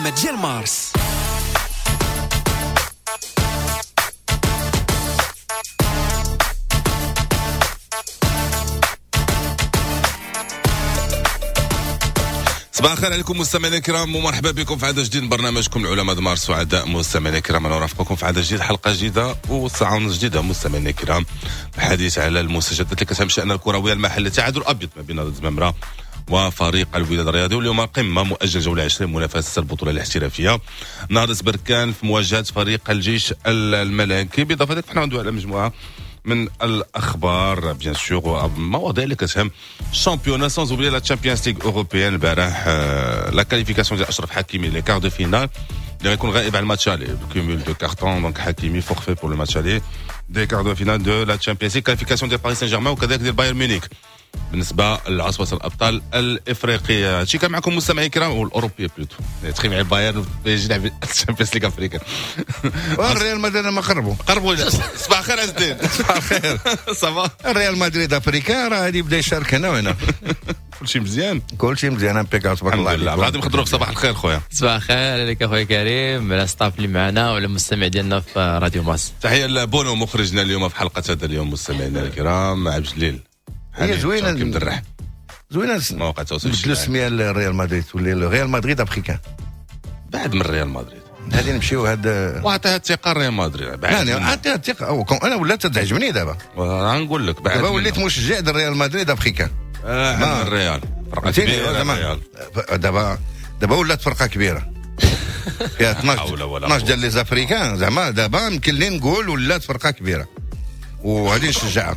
العلامة ديال مارس. صباح الخير عليكم مستمعينا الكرام ومرحبا بكم في عدد جديد من برنامجكم العلماء ديال مارس. وعداء مستمعينا الكرام انا نرافقكم في عدد جديد، حلقه جديده وساعه جديده مستمعينا الكرام، الحديث على المستجدات اللي كتهم شأن الكرويه المحلي. تعادل ابيض ما بين الزمامره وفريق الوداد الرياضي، واليوم قمه مؤجل جوله 20 منافسه البطوله الاحترافيه. نهضة بركان في مواجهه فريق الجيش الملكي، بالاضافه لك حنا ندوي على مجموعه من الاخبار بيان سور ومواضيع اللي كتهم الشامبيون سانز اوبلي لا تشامبيونز ليغ اوروبيان. البارح لا كاليفيكاسيون ديال اشرف حكيمي لي كار دو فينال اللي غيكون غائب على الماتش الي بكومول دو كارتون. دونك حكيمي فورفي بور لو ماتش الي دي كار دو فينال دو لا تشامبيونز ليغ، كاليفيكاسيون ديال باريس سان جيرمان وكذلك ديال بايرن ميونخ بالنسبه لعصبه الابطال الافريقيه. هادشي كان معكم مستمعي الكرام والاوروبيه بلوتو تخي مع البايرن يجي يلعب الشامبيونز ليغ افريقيا والريال مدريد ما قربوا صباح الخير عز الدين. صباح الخير. صافا الريال مدريد افريقيا راه غادي يبدا يشارك هنا وهنا. كلشي مزيان امبيكال. تبارك الله عليك. غادي نخدروك. صباح الخير خويا. صباح الخير عليك اخويا كريم، على الستاف اللي معنا وعلى المستمع ديالنا في راديو ماس. تحيه لبونو مخرجنا اليوم في حلقه هذا اليوم مستمعينا الكرام مع بجليل. هي زوينه كيمدرح زوينه مواقع التواصل بدلوا السميه للريال مدريد تولي الريال مدريد افريكان بعد من ريال مدريد. هذه نمشيو هذا وعطيها الثقه ريال مدريد. يعني عطيها الثقه. انا ولات تعجبني دابا. غنقول لك بعد دابا وليت مشجع ديال ريال مدريد افريكان. ما الريال فرقه كبيره. دابا ولات فرقه كبيره فيها 12 ديال لي زافريكان. زعما دابا يمكن لي نقول ولات فرقه كبيره وغادي نشجعها.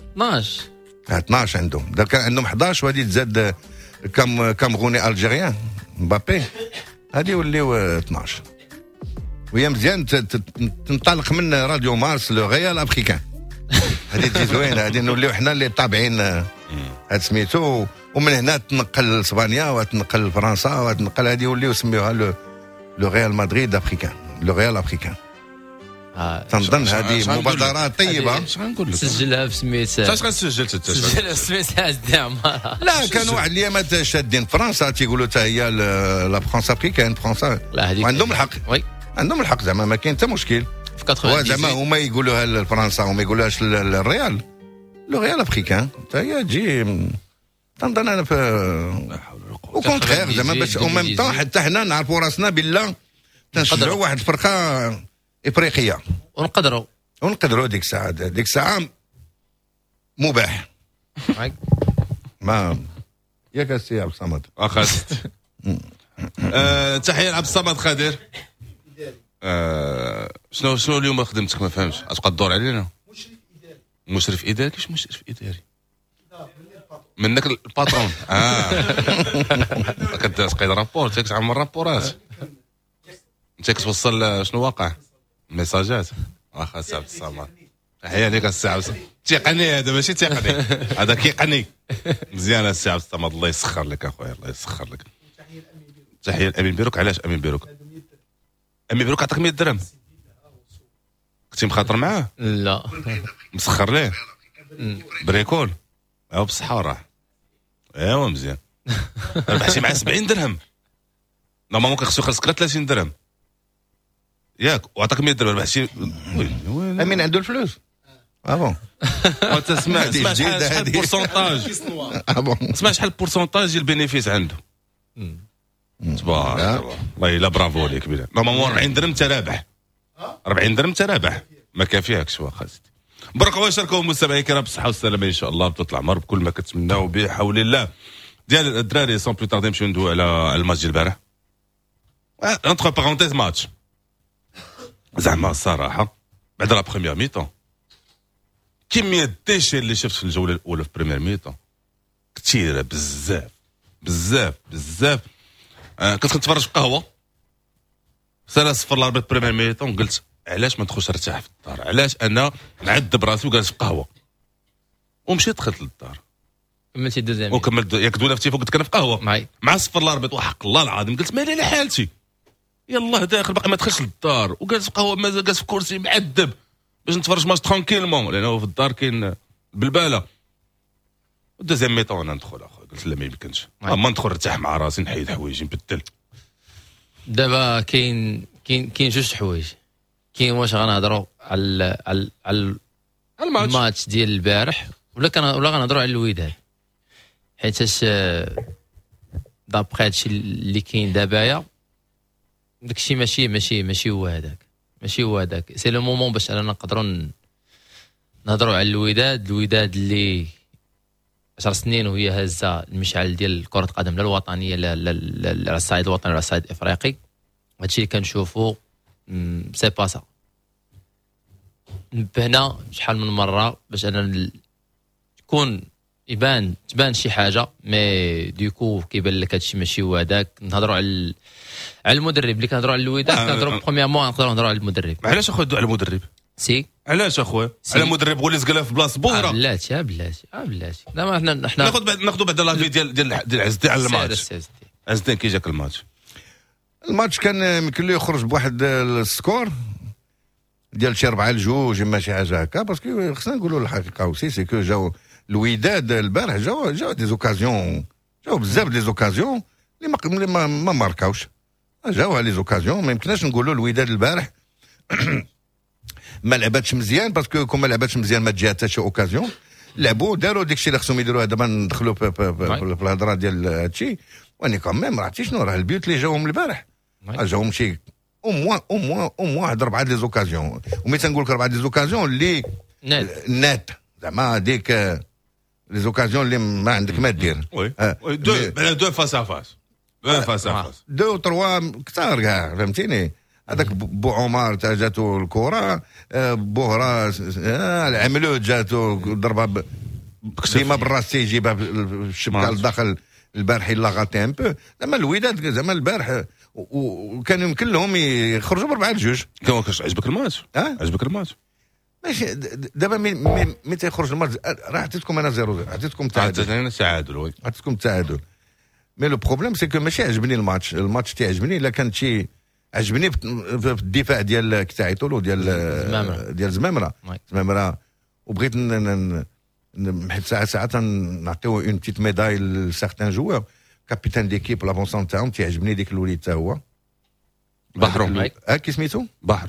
12 عندهم. دابا كان عندهم 11 وغادي تزاد كامغوني الجيريان مبابي، هادي يوليو 12. وهي مزيان تنطلق من راديو مارس لو ريال افريكان. هادي تجي زوينه، هادي نوليو حنا اللي طابعين هاد سميتو، ومن هنا تنقل لاسبانيا وتنقل لفرنسا وتنقل. هادي يوليو يسميوها لو ريال مدريد افريكان، لو ريال افريكان. تنظن هذه مبادرة طيبة. شغنقول لك سجلها بسميت اش غنسجل سجلها بسميت عز عمارة. لا كانوا واحد الايامات شادين فرنسا تيقولوا حتى هي لا فرنسا افريكان فرنسا. عندهم الحق. وي عندهم الحق زعما ما كاين حتى مشكل. في 98 زعما هما يقولوها لفرنسا وما يقولوهاش للريال. لو ريال افريكان حتى هي تجي تنظن انا في وكونتخير زعما باش او ميم طون حتى حنا نعرفوا راسنا بالله تنشجعوا واحد الفرقة افريقيه ونقدروا ديك الساعه مباح. ما ياك السي عبد الصمد اخذت. تحيه لعبد الصمد خضير. شنو اليوم خدمتك؟ ما فهمتش. اش قدور علينا؟ مشرف اداري. كيفاش مشرف اداري؟ منك الباترون. كتسقي رابور تعمل رابورات انت كتوصل شنو واقع ميساجات. واخا سي عبد الصمد تحيه ليك السي عبد الصمد. تقني هذا ماشي تقني، هذا كيقني مزيان السي عبد الصمد. الله يسخر لك اخويا، الله يسخر لك. تحيه لامين بيروك. علاش امين بيروك؟ امين بيروك عطاك 100 درهم كنتي مخاطر معاه؟ لا مسخر ليه بريكول او بصحه وراح. ايوا مزيان. ربحتي معاه 70 درهم. نورمالمون كيخصو يخلصك 30 درهم ياك، وعطاك 100 درهم. ربحتي امين عنده الفلوس. بون تسمع شحال البورسونتاج. تسمع شحال البورسونتاج ديال البينيفيس عنده. تبارك الله. الا برافو عليك كبير. نورمالمون 40 درهم انت رابح. 40 درهم انت رابح ما كافياكش. واخا سيدي برك الله يشاركوا مستمعي الكرام بالصحه والسلامه ان شاء الله بطولة العمر بكل ما كتمناو بحول الله ديال الدراري. سون بلو طاردي نمشيو ندويو على الماتش ديال البارح. انتر بارونتيز ماتش زعما الصراحه بعد لا بروميير ميطون كميه الديشي اللي شفت في الجوله الاولى في بريمير ميطون كثيره بزاف بزاف بزاف. كنت كنتفرج في قهوه 3-0 لاربيت بريمير ميطون. قلت علاش ما ندخلش نرتاح في الدار؟ علاش انا نعذب راسي وجالس في قهوه؟ ومشيت دخلت للدار كملتي الدوزيام وكملت ياك دوله في قلت انا في قهوه مع 0 لاربيت. وحق الله العظيم قلت مالي على حالتي يلاه داخل باقي ما دخلش للدار وجالس في قهوه مازال جالس في كرسي معذب باش نتفرج ماتش ترانكيلمون لانه في الدار كاين بالباله. الدوزيام ميطون انا ندخل اخويا قلت لا ما يمكنش. ما ندخل نرتاح مع راسي نحيد حوايجي نبدل دابا كاين جوج حوايج. كاين واش غنهضروا على الماتش ديال البارح ولا غنهضروا على الوداد، حيتاش دابخي هادشي اللي كاين دابايا داكشي ماشي هو هذاك سي لو مومون باش اننا نقدروا نهضروا على الوداد اللي 10 سنين وهي هازه المشعل ديال كرة القدم لا الوطنيه لا على الصعيد الوطني ولا الصعيد الافريقي. هادشي اللي كنشوفوا سي با سا. نبهنا شحال من مره باش انا تبان شي حاجه مي ديكو كيبان لك هادشي ماشي هو هذاك. نهضروا على المدرب اللي كنهضروا على الوداد كنهضروا برومييرمون نقدروا نهضروا على المدرب. علاش اخويا على المدرب؟ سي علاش اخويا على المدرب هو اللي زقله في بلاصه بوهره؟ بلاتي لا حنا ناخذوا بعد لافي ديال عزتي على الماتش. عزتي كي جاك الماتش كان يمكن له يخرج بواحد السكور ديال شي 4-2 اما شي حاجه هكا، باسكو خصنا نقولوا الحقيقه وسي سي كو جاو الوداد البارح جاو دي زوكازيون، جاو بزاف دي زوكازيون اللي ما ماركاوش. جاو لي زوكازيون ما يمكنناش نقولوا الوداد البارح ما لعباتش مزيان، باسكو كون ما لعباتش مزيان ما تجي حتى شي اوكازيون. لعبوا داروا داكشي اللي خصهم يديروه. دابا ندخلوا في الهضره ديال هادشي، واني كمان عرفتي شنو راه البيوت اللي جاوهم البارح جاوهم شي او موان واحد 4 دي زوكازيون. ومي تنقول لك 4 دي زوكازيون اللي نات زعما هذيك لي زوكازيون اللي ما عندك ما دير. دو فاس ا فاس 2 و 3 كثار كاع فهمتيني. هذاك بو عمر تا جاتو الكره، بوهره العملود جاتو ضربه ديما بالراس تيجيبها الشبكه لداخل. البارح الا غاتي ان بو زعما الوداد زعما البارح وكان يمكن لهم يخرجوا ب4-2. عجبك الماتش؟ عجبك الماتش؟ ماشي دابا مي تيخرج الماتش راه عطيتكم انا 0-0 عطيتكم تعادل عطيتكم التعادل. مي لو بروبليم سي كو ماشي عجبني الماتش تيعجبني الا كان شي عجبني في الدفاع ديال كتاعيتولو ديال زمامره وبغيت حيت ساعات نعطيو اون بتيت ميداي لسارتان جوار. كابيتان ديكيب لافونسون تاعهم تيعجبني ديك الوليد تا هو بحرو. كي سميتو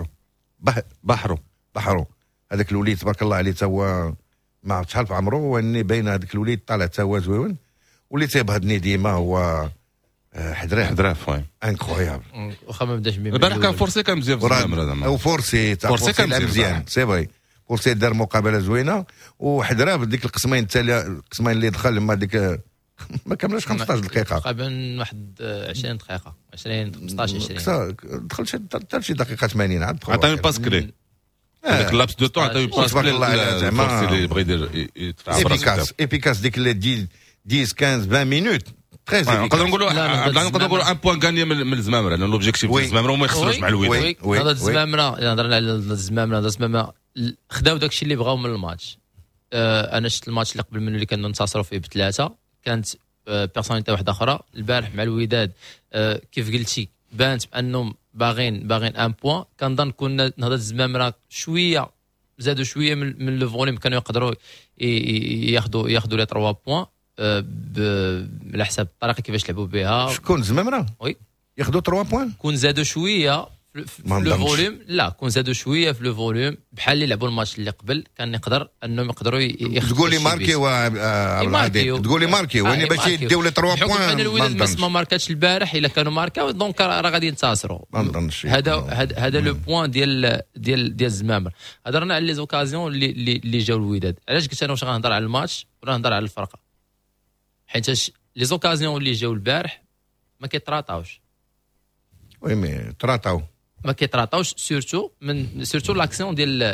بحرو هذاك الوليد تبارك الله عليه تا هو ما عرفت شحال في عمره، واني باين هذاك الوليد طالع تا هو زويون. واللي تيبهضني ديما هو حدراف انكرويابل. واخا ما بداش بيه البارح كان فورسي كان مزيان زعما او فورسي كان مزيان سي فري. فورسي دار مقابله زوينه وحدراف ديك القسمين اللي دخل لما ديك ما كملش 15 دقيقه تقريبا واحد 20 دقيقه 15 دخل حتى شي دقيقه 80 عاد عطاني باس كلي هذاك لابس دو طون عطاني باس كلي زعما اللي بغى يدير افيكاس ديك اللي 10 15 20 مينوت نقدر نقولوا 1 بوان غاني من الزمامره، لان لوبجيكتيف ديال الزمامره وما يخسروش مع الوداد. هذا الزمامره هضرنا على الزمامره خداو داكشي اللي بغاو من الماتش. انا شفت الماتش اللي قبل منه اللي كنا ننتصروا فيه ب3 كانت بيرسوناليتي واحده اخرى. البارح مع الوداد كيف قلتي بانت بانهم باغين 1 بوان. كنظن كنا نهضر الزمامره شويه زادوا شويه من لو فوليوم كانوا يقدروا ياخذوا لي 3 بوان على حساب الطريقه كيفاش لعبوا بها. شكون زمامره؟ وي ياخذوا 3 بوان. كون زادوا شويه في لو فوليوم. لا كون زادوا شويه في لو فوليوم بحال اللي لعبوا الماتش اللي قبل كان انهم يقدروا ياخذوا. تقول لي ماركي تقول لي ماركي وين باش يديو لي 3 بوان. حنا الوداد ما ماركاتش البارح. الا كانوا ماركاو دونك راه غادي ينتصروا. هذا لو بوان ديال الزمامر. هضرنا على لي زوكازيون اللي جاو الوداد. علاش قلت انا واش غنهضر على الماتش ولا نهضر على الفرقه؟ حيت لي زوكازيون اللي جاو البارح ما كيتراطاوش. وي مي تراطاو ما كيتراطاوش سورتو لاكسيون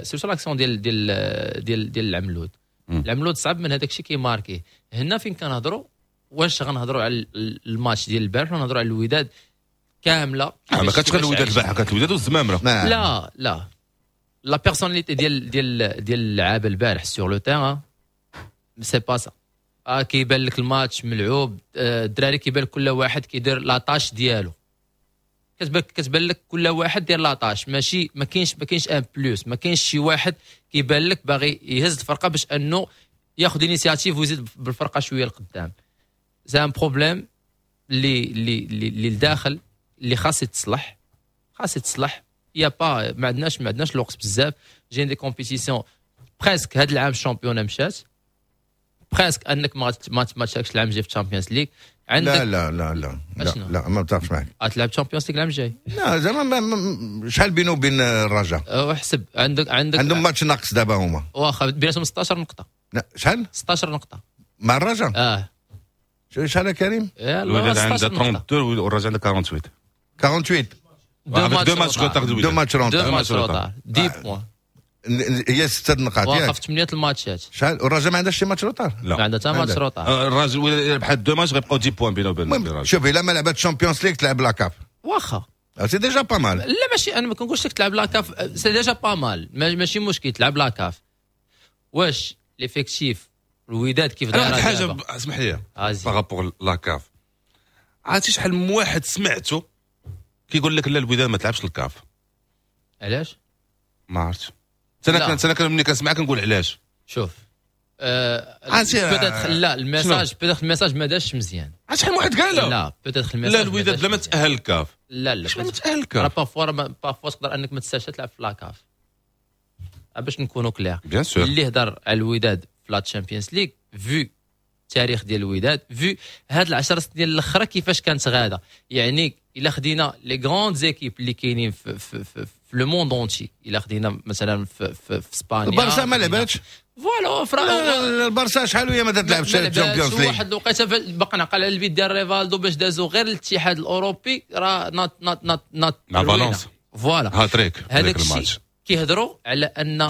ديال العملود. العملود صعب من هذاك الشيء كيماركيه. هنا فين كنهضروا واش غنهضروا على الماتش ديال البارح ولا نهضروا على الوداد كامله؟ ما كانتش غير الوداد البارح، كانت الوداد والزمامره. لا لا بيرسوناليتي ديال اللعابه البارح سور لو تيران سي با سا. كيبان لك الماتش ملعوب. الدراري كيبان لك كل واحد كيدير لاطاش ديالو. كتبان لك كل واحد دير لاطاش. ماشي ما كاينش ان بلوس. ما كاينش شي واحد كيبان لك باغي يهز الفرقه باش انه ياخذ انيسياتيف ويزيد بالفرقه شويه لقدام. سي ان بروبليم اللي لداخل اللي خاص يتصلح يا با ما عندناش الوقت بزاف. جايين دي كومبيتيسيون بريسك هذا العام الشامبيون مشات بريسك انك ما تشاركش العام الجاي في الشامبيونز ليغ. عندك لا ما نتفقش معك. تلعب الشامبيونز ليغ العام الجاي؟ لا زعما شحال بينه وبين الرجاء؟ احسب عندهم ماتش ناقص دابا هما واخا بيناتهم 16 نقطه. لا شحال 16 نقطه مع الرجاء. شحال كريم؟ الوداد عنده 32 والرجاء عنده 48 دو ماتش روطار 10 بوان هي 6 نقاط واقف 8 الماتشات. شحال والرجاء ما عندهاش شي ماتش روطار؟ لا ما عندها حتى ماتش روطار. الرجاء بحال 2 ماتش غيبقاو 10 بوان بينه وبين الرجاء. شوف الا ما لعبت الشامبيونز ليغ تلعب لا كاب واخا سي ديجا با مال. لا ماشي انا ما كنقولش لك تلعب لا كاف سي ديجا با مال ماشي مشكل تلعب لا كاف. واش ليفيكتيف الوداد كيف داير حاجه اسمح لي بارابور لا كاف عرفتي شحال من واحد سمعته كيقول لك لا الوداد ما تلعبش الكاف. علاش؟ ما عرفتش. انا ملي كنسمع كنقول علاش. شوف بدات لا الميساج ما داش مزيان. شحال من واحد قال لا بدات الميساج لا الوداد لا ما تاهل الكاف. لا شحال ما تاهل الكاف. بافوا تقدر انك ما تستاهلش تلعب في لاكاف باش نكونوا كلير. بيان سور اللي هضر على الوداد في لا تشامبيونز ليغ فيو التاريخ ديال الوداد فيو هاد 10 سنين الاخرى كيفاش كانت غاده. يعني الا خدينا لي غراند زيكيب اللي كاينين في لو موند اونتي الا خدينا مثلا في اسبانيا البارسا ما لعباتش فوالا البارسا شحال وهي ما تلعبش الشامبيونز ليغ. واحد الوقيته باقي نعقل على البيت ديال ريفالدو باش دازو غير الاتحاد الاوروبي راه نات فالنسيا فوالا هاتريك هذاك الشيء كيهضروا على ان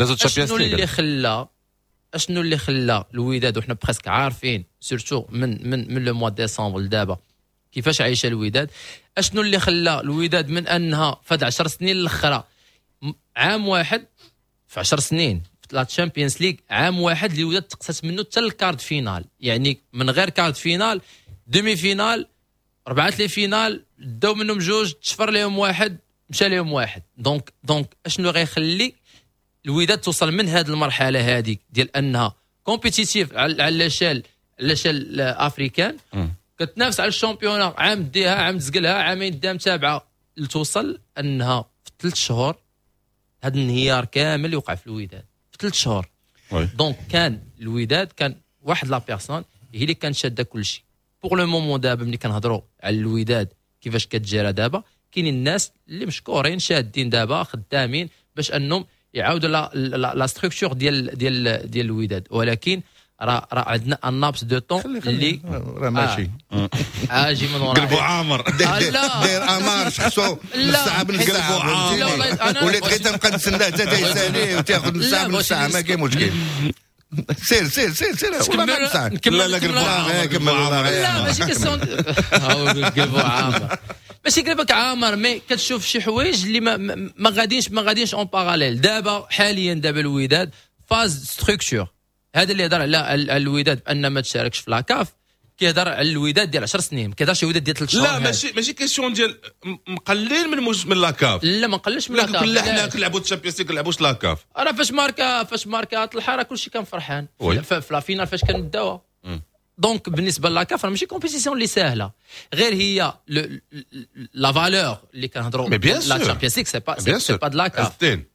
اشنو اللي خلى الوداد وحنا بريسك عارفين سورتو من لو موا ديسمبر لدابا كيفاش عايشه الوداد. اشنو اللي خلى الوداد من انها فهاد 10 سنين الاخرى عام واحد في 10 سنين في لا تشامبيونز ليغ عام واحد اللي الوداد تقصت منه حتى الكارد فينال. يعني من غير كارد فينال دومي فينال 4 لي فينال داو منهم 2 تشفر لهم واحد مشى لهم واحد. دونك اشنو غيخلي الوداد توصل من هذه المرحله هذه ديال انها كومبيتيتيف على لاشال افريكان كتنافس على الشامبيون عام ديها عام تزقلها عامين دام تابعه لتوصل انها في 3 شهور هذا الانهيار كامل يوقع في الوداد في 3 شهور. دونك كان الوداد كان واحد لا بيرسون هي اللي كانت شاده كل شيء. بوغ لو مومون دابا ملي كنهضروا على الوداد كيفاش كتجرى دابا كاينين الناس اللي مشكورين شادين دابا خدامين باش انهم يعاودوا لا ستركتور ديال الوداد. ولكن راه عندنا ان نابس دو طون اللي راه ماشي اجي من وراء قلبو عامر داير امار شخصو الساعه بالقلبو عامر وليت غير تنبقى نتسنى حتى تيسالي وتاخذ الساعه بالساعه ما كاين مشكل. سير لا قلبو عامر لا ماشي كيسون قلبو عامر ماشي قلبك عامر مي كتشوف شي حوايج اللي ما غاديش اون باراليل. دابا حاليا الوداد فاز ستركتور هذا اللي يهضر على الوداد ان ما تشاركش في لاكاف كيهضر على الوداد ديال 10 سنين ما كيهضرش الوداد ديال 3 شهور. لا ماشي كيسيون ديال مقلل من لاكاف. لا ما نقللش من لاكاف. لا حنا كنلعبوا الشامبيونز ليغ كنلعبوش لاكاف. راه فاش ماركا طلع راه كلشي كان فرحان في لا فينال فاش كنداوها. دونك بالنسبه للاكاف راه ماشي كومبيتيسيون اللي سهله غير هي لا فالور اللي كنهضروا لا تشامبيونز ليغ سي با د لاكاف.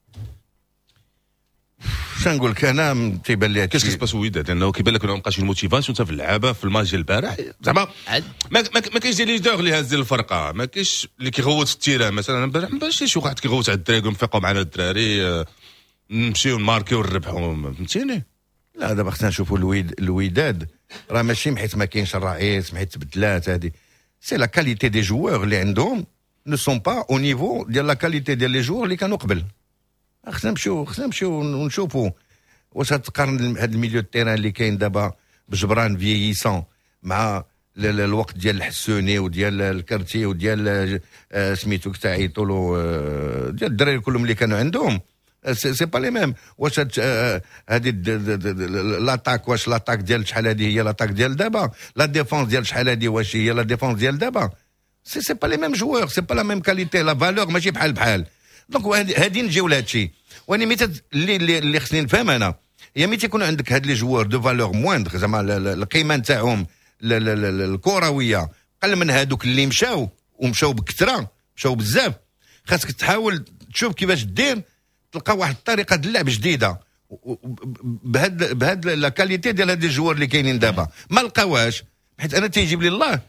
شنو نقول لك انا تيبان لي كاش كيسباس الوداد لانه كيبان لك ما بقاش الموتيفاسيون حتى في اللعابه في الماتش ديال البارح زعما ما كاينش ديال ليدر اللي هاز ديال الفرقه ما كاينش اللي كيغوت في التيران مثلا البارح ما بانش شي واحد كيغوت على الدراري ونفيقوا معنا الدراري نمشيو نماركيو ونربحوا فهمتيني. لا دابا خصنا نشوفوا الوداد راه ماشي حيت ما كاينش الرئيس حيت تبدلات هذه سي لا كاليتي دي جوار اللي عندهم نو سون با او نيفو ديال لا كاليتي ديال لي جوار اللي كانوا قبل. خصنا نمشيو ونشوفوا واش تقارن هذا الميليو التيران اللي كاين دابا بجبران فييسون مع الوقت ديال الحسوني وديال الكرتي وديال سميتو كتاعيطوا له ديال الدراري كلهم اللي كانوا عندهم سي با لي ميم. واش هذه لاتاك واش لاتاك ديال شحال هذه هي لاتاك ديال دابا لا ديفونس ديال شحال هذه واش هي لا ديفونس ديال دابا سي با لي ميم جوار سي با لا ميم كاليتي لا فالور ماشي بحال دونك هادي نجيو لهذا الشيء. واني ميت اللي خصني نفهم انا هي ميت يكون عندك هاد لي جوار دو فالور مويندغ زعما القيمه نتاعهم الكرويه قل من هادوك اللي مشاو بكثره مشاو بزاف. خاصك تحاول تشوف كيفاش دير تلقى واحد الطريقه د اللعب جديده بهاد لا كاليتي ديال هاد الجوار اللي كاينين دابا ما لقاوهاش. حيت انا تيجيب لي الله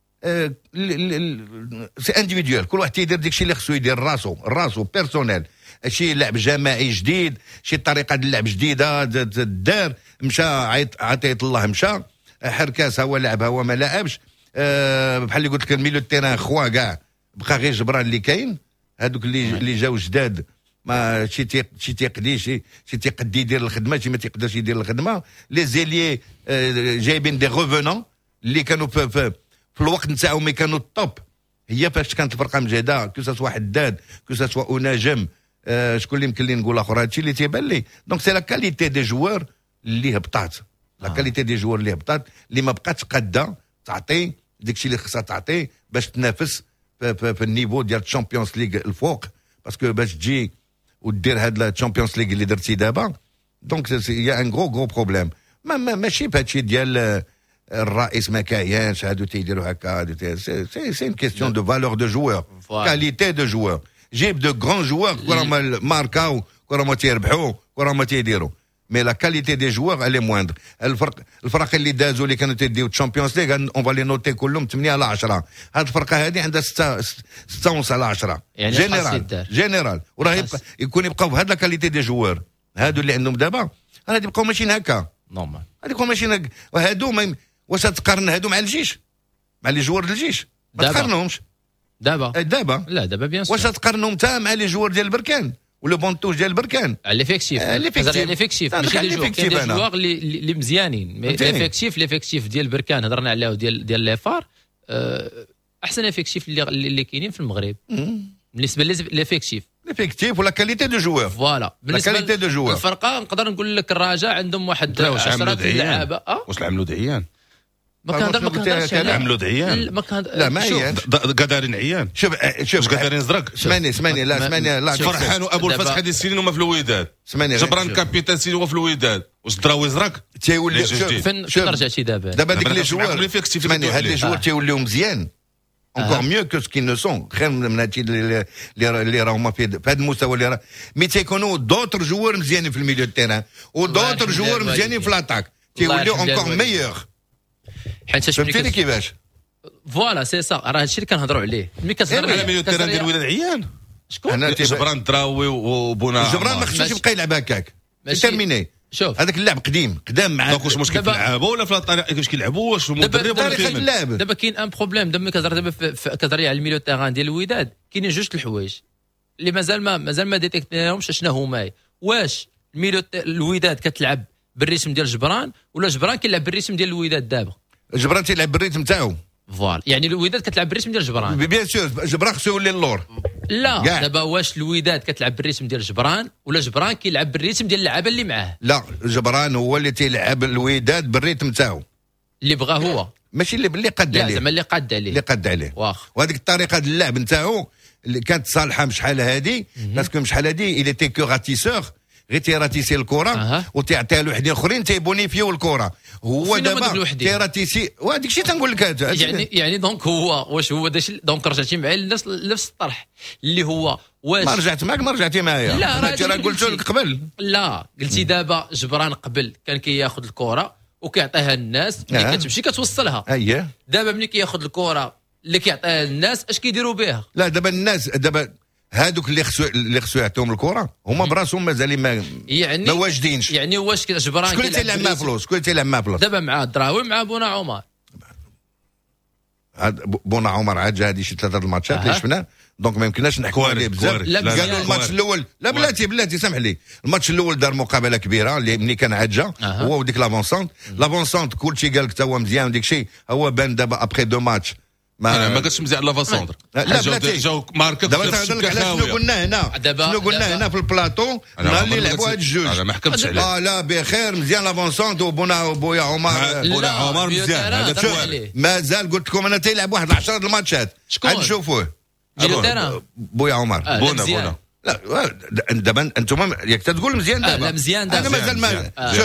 سي انديفيديوال، كل واحد تيدير داكشي اللي خصو يدير راسو بيرسونيل. شي لعب جماعي جديد، شي طريقه د اللعب جديده دار، مشى عطيت الله مشى، حركاس هو لعب هو ما لعبش. بحال اللي قلت لك الميليو تيران خوا كاع بقى غير جبران اللي كاين، هذوك اللي جاو جداد ما شي تيقدي شي تيقدي يدير الخدمه، شي ما تيقدرش يدير الخدمه. لي زيليي جايبين دي ريفونون اللي كانوا في الوقت نتاعهم مي كانوا الطوب. هي فاش كانت الفرقه مجهده كو سوا حداد كو سوا نجم شكون اللي يمكن لي نقول اخر هادشي اللي تيبان لي. دونك سي لا كاليتي دي جوار اللي هبطات، لا كاليتي دي جوار اللي هبطات، اللي ما بقاتش قاده تعطي داكشي اللي خصها تعطي باش تنافس في النيفو ديال الشامبيونز ليغ الفوق. باسكو باش تجي ودير هاد لا تشامبيونز ليغ اللي درتي دابا، دونك يا ان غرو بروبليم. ماشي بهادشي ديال الرئيس ما كاينش هادو تيديروا هكا، سي ان كيستيون دو فالور دو جوار، كاليتي دو جوار. جيب دو غران جوار كره ما ماركاو، كره ما تيربحوا، كره ما تيديروا، مي لا كاليتي دي جوار الي موندر. الفرق اللي دازوا اللي كانوا تيديو تشامبيونز ليغ اون فالي نوتي كلهم 8 على 10. هاد الفرقه هذه عندها 6 ونص على 10 يعني جينيرال وراه يبقاو بهاد لا كاليتي دي جوار هادو اللي عندهم دابا، راه يبقاو ماشيين هكا نورمال. هادي يبقاو ماشيين هكا. وهادو واش تقارن هادو مع الجيش، مع لي جوار الجيش؟ ما تقارنهمش دابا لا دابا بيان سور. واش تقارنهم تا مع لي جوار ديال البركان ولو بونتوج ديال البركان؟ ليفيكتيف ليفيكتيف ماشي لي جوار، كاين دي جوار اللي مزيانين. ليفيكتيف ديال البركان هضرنا عليه ديال لي فار، احسن ليفيكتيف اللي كاينين في المغرب بالنسبه ليفيكتيف ولا كاليتي دو جوار. فوالا بالنسبه كاليتي دو جوار الفرقه نقدر نقول لك الرجاء عندهم واحد 10 لعابه. واش عملوا دعيان؟ ما كنهضرش على عملوا دعيان، لا ما عيان قدارين عيان. شوف قدارين زرق. اسمعني لا فرحان وابو الفتح هادي السنين هما في الوداد، جبران كابيتان سيدي هو في الوداد، واش دراوي زرق تيولي. فين رجعتي دابا ديك لي جوار هاد لي جوار تيوليو مزيان encore mieux que ce qu'ils ne sont. خير من هادشي اللي راهما في هذا المستوى اللي راه مي تيكونوا دوطر جوار مزيانين في الميليو تيران ودوطر جوار مزيانين في لاطاك تيوليو encore meilleur. حيت فهمتيني كيفاش؟ فوالا سي سا، راه هادشي اللي كنهضروا عليه. ملي كتهضر على ميليو تيران ديال الوداد عيان، شكون؟ جبران دراوي وبونا جبران ما خصوش يبقى يلعب هكاك تيرميني. شوف هذاك اللاعب قدام معاه. دونك واش مشكل في اللعابه ولا في الطريقه كيفاش كيلعبوا؟ واش المدرب ولا طريقه اللعب؟ دابا كاين ان بروبليم. دابا كتهضر دابا كتهضر على الميليو تيران ديال الوداد، كاينين جوج الحوايج اللي مازال ما ديتيكتيناهمش شنو هما. واش الميليو الوداد كتلعب بالريتم ديال جبران ولا جبران كيلعب بالريتم ديال الوداد؟ دابا جبران تيلعب بالريتم تاعو، فوالا يعني الوداد كتلعب بالريتم ديال جبران بيان سور. جبران خصو يولي اللور. لا دابا واش الوداد كتلعب بالريتم ديال جبران ولا جبران كيلعب بالريتم ديال اللعابه اللي معاه؟ لا جبران هو اللي تيلعب الوداد بالريتم تاعو اللي بغا هو، ماشي اللي قد عليه. زعما اللي قد عليه واخ. وهذيك الطريقه ديال اللعب نتاعو اللي كانت صالحه مشحال هادي، باسكو مشحال هادي il était que ratisseur، غير تيراتيسي الكره وتعطيها لوحدين اخرين تيبونيفيو الكره. هو دابا تيراتيسي وهذيك الشيء تنقول لك هذا يعني دونك هو واش هو داكشي. دونك رجعتي معايا لنفس الطرح اللي هو واش ما رجعت معك ما رجعتي معايا. لا راه قلت لك قبل. لا قلتي دابا جبران قبل كان كياخذ الكره وكيعطيها للناس ملي كتمشي كتوصلها. اييه دابا ملي كياخذ الكره اللي كيعطيها للناس اش كيديروا بها؟ لا دابا الناس دابا هادوك اللي خصو يعطيهم الكره هما براسهم مازالين ما واجدينش. يعني واش جبران شكون اللي تيلعب معاه فلوس؟ شكون اللي تيلعب معاه فلوس؟ دابا مع الدراوي مع بونا عمر. بونا عمر عاد جا هادي شي 3 الماتشات اللي شفنا، دونك ما يمكنناش نحكوا عليه بزاف. قالوا الماتش الاول لا بلاتي سامح لي، الماتش الاول دار مقابله كبيره اللي ملي كان عاد جا هو وديك لافونسونت كلشي قال لك تا هو مزيان وديك الشيء. هو بان دابا ابخي 2 ماتش ما قالش مزيان لافاسوندر. لا بلاتي جاو ماركت. دابا تنهضر لك على شنو قلنا هنا في البلاطو نهار اللي لعبوا هاد الجوج. انا ما حكمتش عليه. لا بخير مزيان لافونسونت وبويا عمر مزيان. هذا مازال قلت لكم انا تيلعب واحد 10 الماتشات عاد نشوفوه. بويا عمر بونا لا دابا انتم ياك تقول مزيان دابا. لا مزيان دابا انا مازال ما شوف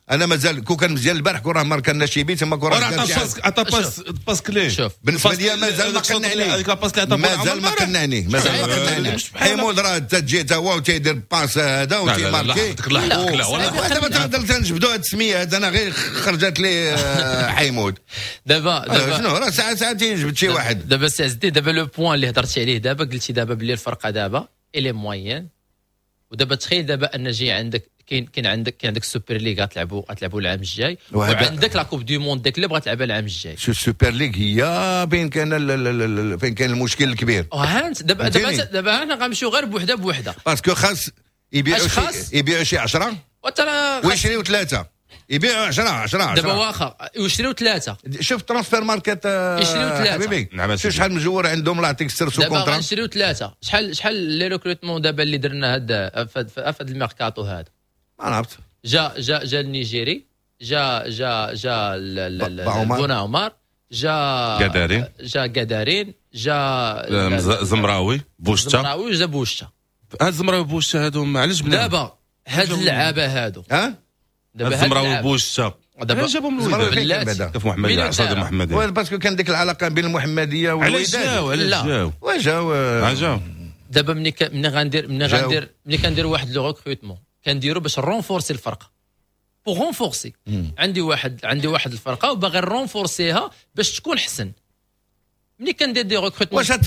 انا مازال كون كان مزيان البارح كون راه ماركنا شي بيت تما كون راه عطا باس كلي. شوف بالنسبه لي مازال ما قنعني، مازال ما قنعني. حيمود راه تجي تا هو وتيدير باس هذا وتيماركي. لا دابا تقدر تنجبدوا هاد السميه هذا، انا غير خرجت لي حيمود. دابا شنو راه ساعات تيجبد شي واحد. دابا سي عزيزي، دابا لو بوين اللي هضرتي عليه دابا، قلتي دابا بلي الفرقه دابا الي موين. ودابا تخيل دابا ان جاي عندك كاين عندك السوبر ليغ غتلعبوا العام الجاي، وعندك لا كوب دو موند ديك اللي بغات تلعبها العام الجاي. شو السوبر ليغ هي فين كان المشكل الكبير. هانت دابا انا غنمشيو غير بوحده باسكو خاص يبيعوا شي 10 ويشريوا 3، يبيعوا 10 دابا واخا يشريوا 3. شوف ترانسفير ماركت يشريوا 3 حبيبي. شوف شحال مجور عندهم، الله يعطيك السر سو كونترا. دابا غنشريوا 3. شحال لي ريكروتمون دابا اللي درنا هذا في الميركاتو هذا؟ ما عرفت. جا النيجيري، جا بونا عمر، جا قدارين، جا زمراوي بوشتا. وجا بوشتا. هاد زمراوي بوشتا هادو علاش دابا هاد اللعابه هادو دابا زمراوي بوشتا دابا جابهم الوليدات كيف محمديه عصاد محمديه. باسكو كان ديك العلاقه بين المحمديه والوليدات. علاش جاو دابا ملي كندير واحد لو ريكروتمون كنديرو باش رونفورسي الفرقه. بو رونفورسي عندي واحد الفرقه وباغي رونفورسيها باش تكون حسن. ملي كندير دي ريكروتمون واش هاد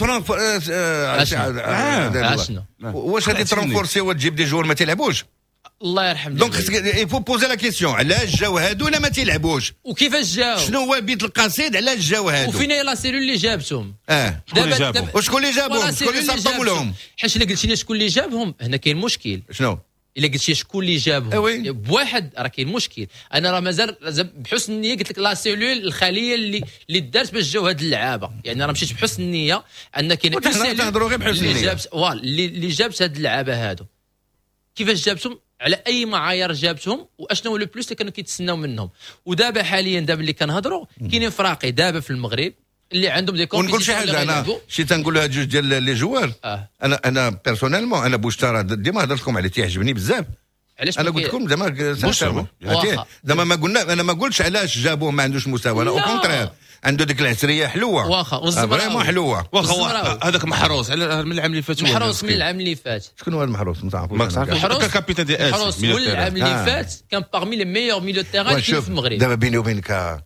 شنو واش هادي ترونفورسي وتجيب دي جوار ما تيلعبوش؟ الله يرحم. دونك يفو بوزي لا كيسيون، علاش جاو هادو ولا ما تيلعبوش؟ وكيفاش جاو؟ شنو هو بيت القصيد؟ علاش جاو هادو؟ وفين هي لا سيلول اللي جابتهم؟ وشكون اللي جابهم؟ شكون اللي صطموا لهم؟ حيت الا قلتي لي شكون اللي جابهم هنا كاين مشكل. شنو؟ الا قلتي شكون اللي جابهم بواحد راه كاين مشكل. انا راه مازال بحسن النيه قلت لك لا سيلول الخليه اللي دارت باش جاو هاد اللعابه، يعني راه مشيت بحسن النيه ان كاين تهضروا غير بحسن النيه اللي جابت هاد اللعابه هادو. كيفاش جابتهم؟ على اي معايير جابتهم؟ واشنو هو لو بلوس اللي كانوا كيتسناو منهم؟ ودابا حاليا اللي كنهضروا كاينين فراقي دابا في المغرب اللي عندهم دي كومبيتيسيون. ونقول شي حاجه، انا شي تنقول لها جوج ديال لي جوار. انا بيرسونيلمون انا بوشتارا ديما هضرت لكم عليه تيعجبني بزاف. علاش انا قلت لكم زعما ما قلتش علاش جابوه ما عندوش مستوى، لا او كونترير عنده ديك العسريه حلوه واخا فريمون حلوه. واخا هذاك محروس من العام اللي فات. محروس من العام اللي فات. شكون هو المحروس؟ ما تعرفش كابيتان دي اس. محروس من العام اللي فات كان باغمي لي ميور ميليو تيران اللي في المغرب. دابا بيني وبينك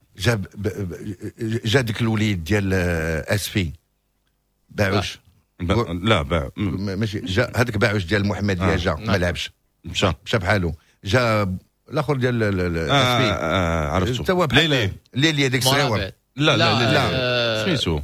جا ديك الوليد ديال اسفي باعوش. لا باع ماشي جا هذاك باعوش ديال المحمديه جا ما لعبش مشى بحالو. جا الاخر ديال اسفي عرفتو ليلي هذاك الصغير. لا سميتو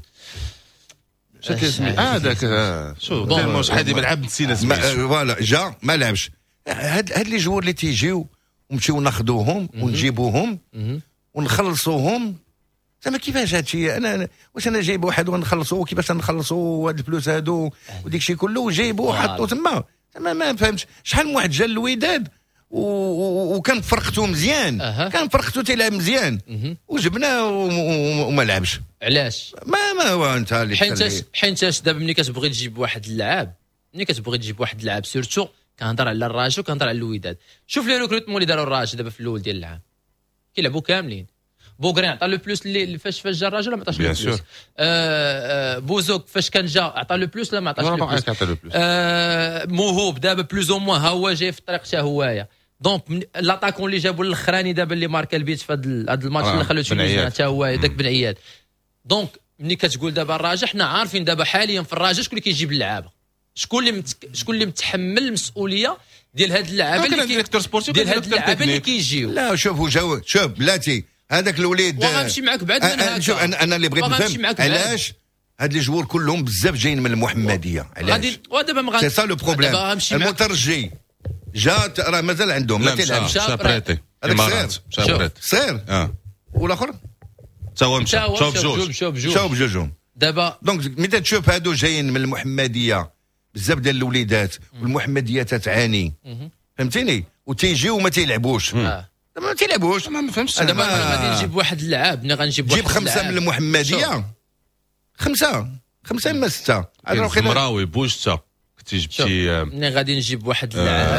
هذاك شو تيرمون شحال هادي ملعب نسينا سميتو. فوالا جا ما لعبش. هاد لي جوار اللي تيجيو ونمشيو ناخذوهم ونجيبوهم ونخلصوهم زعما كيفاش هادشي؟ انا واش انا جايب واحد ونخلصوه؟ كيفاش نخلصوا هاد الفلوس هادو وديك الشيء كله وجايبوه وحطوه تما؟ زعما ما فهمتش. شحال من واحد جا للوداد وكان فرقته مزيان، كان فرقته تيلعب مزيان وجبناه وما لعبش. علاش؟ ما هو انت اللي حينتاش دابا ملي كتبغي تجيب واحد اللعاب سيرتو كنهضر على الراجل وكنهضر على الوداد. شوف لي ريكروتمون اللي داروا الراجل دابا في الاول ديال العام كيلعبوا كاملين. بوغرين عطى لو بلوس اللي فاش جا الراجل ما عطاش لو بلوس. بوزوك فاش كان جا عطى لو بلوس لا ما عطاش لو بلوس. موهوب دابا بلوز او موان ها هو جاي في الطريق حتى هوايا. دونك لاطاكون اللي جابوا الاخراني دابا اللي ماركا البيت في هذا الماتش اللي خلو تونس حتى هو داك بن عياد. دونك ملي كتقول دابا الراجل حنا عارفين دابا حاليا في الراجل شكون اللي كيجيب اللعابه، شكون اللي متحمل المسؤوليه ديال هاد اللعابه اللي كيجيو. لا شوف بلاتي هذاك الوليد وغنمشي معاك بعد من هكا. شوف انا اللي بغيت نفهم علاش هاد لي جوار كلهم بزاف جايين من المحمديه. علاش؟ ودابا ما سي سا لو بروبليم. المترجي جا راه مازال عندهم ما تيلعبش. شابريتي صغير والاخر تا هو مشى شاو بجوجهم دابا. دونك ملي تشوف هادو جايين من المحمديه بزاف ديال الوليدات والمحمديه تتعاني فهمتيني وتيجيو وما تيلعبوش. ما تيلعبوش. ما فهمتش. دابا غادي نجيب واحد اللعاب ملي غنجيب واحد جيب 5 من المحمديه 5 اما 6 زمراوي بوشتا كنتي جبتي ملي غادي نجيب واحد اللعاب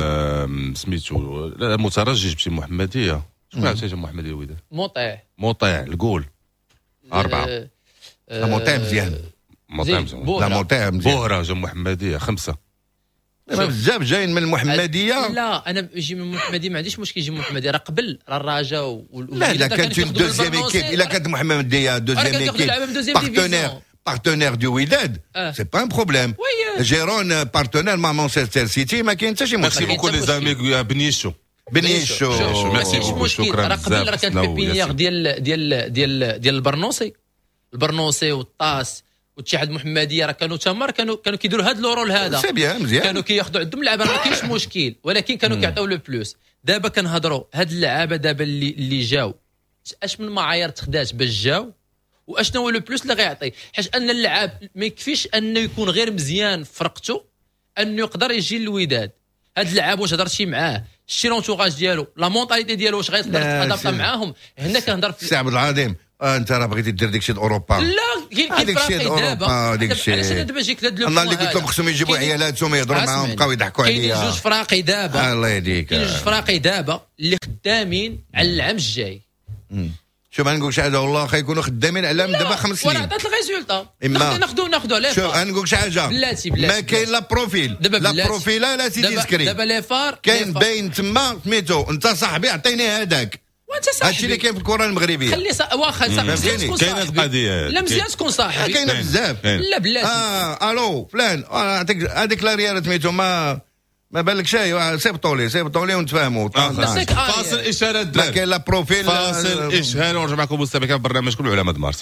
سميتو المترجي جبتي محمديه. شكون عرفتي محمديه الوداد؟ مطيع القول 4. مطيع مزيان. مطيع مزيان. بوهره جا محمديه 5. بزاف جايين من المحمديه. لا انا يجي من المحمديه ما عنديش مشكل يجي من المحمديه، راه قبل راه الرجاء لا اذا كانت دوزيام ايكيب، الا كانت محمديه دوزيام ايكيب partenaire du Wydad, c'est pas un problème. Gérone partenaire مع مانشستر سيتي ما كاين حتى شي مشكل. ميرسي بوكو لي زامي بنيشو. ميرسي بوكو. راه قبل راه كانت بيبينيير ديال البرنوسي والطاس واتحاد المحمديه راه كانوا تمر كانوا كيديروا هذا الرول هذا. كانوا كياخذوا عندهم اللعابه ما كاينش مشكل، ولكن كانوا كيعطيو لو بلوس. دابا كنهضروا هاد اللعابه دابا اللي جاو اش من معايير تخدات باش جاو واشنو هو لو بلوس اللي غيعطي، حيت ان اللعاب ما يكفيش انه يكون غير مزيان في فرقته انه يقدر يجي للوداد. هاد اللعاب واش هضرتي معاه شتي لونتوراج ديالو لا مونطاليتي ديالو واش غيقدر تادابطا معاهم. هنا كنهضر في السي عبد العظيم. انت راه بغيتي دير داكشي د اوروبا. لا كاين فراقي دابا علاش دابا جيك هاد لو انا اللي قلت لهم خصهم يجيبوا عيالاتهم يهضروا معاهم بقاو يضحكوا عليا. كاين جوج فراقي دابا الله يهديك. كاين جوج فراقي دابا اللي خدامين على العام الجاي. شوف نقول شي حاجه والله خيكونوا خدامين على دابا 5 سنين. وانا عطات الريزولطا ناخذوا عليه. شوف نقول شي حاجه بلاتي ما كاين لا بروفيل لا بروفيلا لا سيدي سكري. دابا لي فار كاين باين تما سميتو انت صاحبي عطيني هذاك وانت صاحبي. هادشي اللي كاين في الكره المغربيه. خلي واخا مزيان تكون كاينه القضيه. لا مزيان تكون صاحبي. كاينه بزاف. لا بلاتي الو فلان نعطيك هذيك لا ريال سميتو ما بالك شيء سيبطولي ونتفاهموا. فاصل اشاره ما كاين لا بروفيل. فاصل اشهار ونرجع معكم مستمعين برنامجكم العلماء مارس.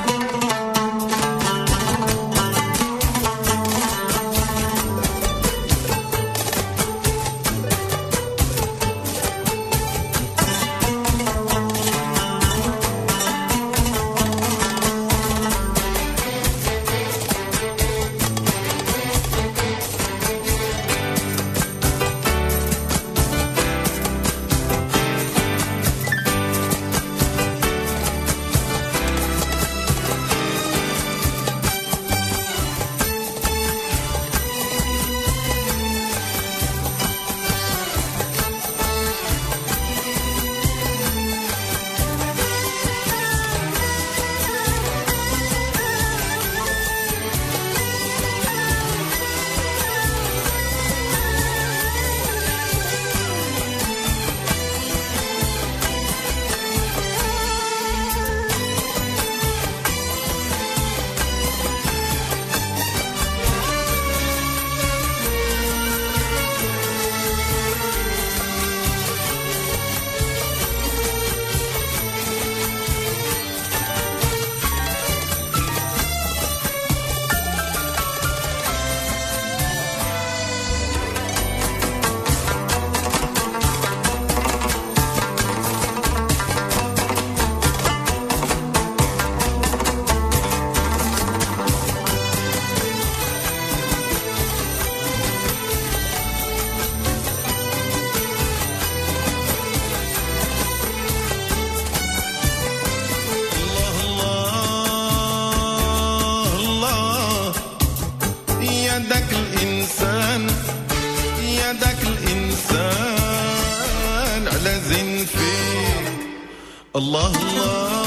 الله الله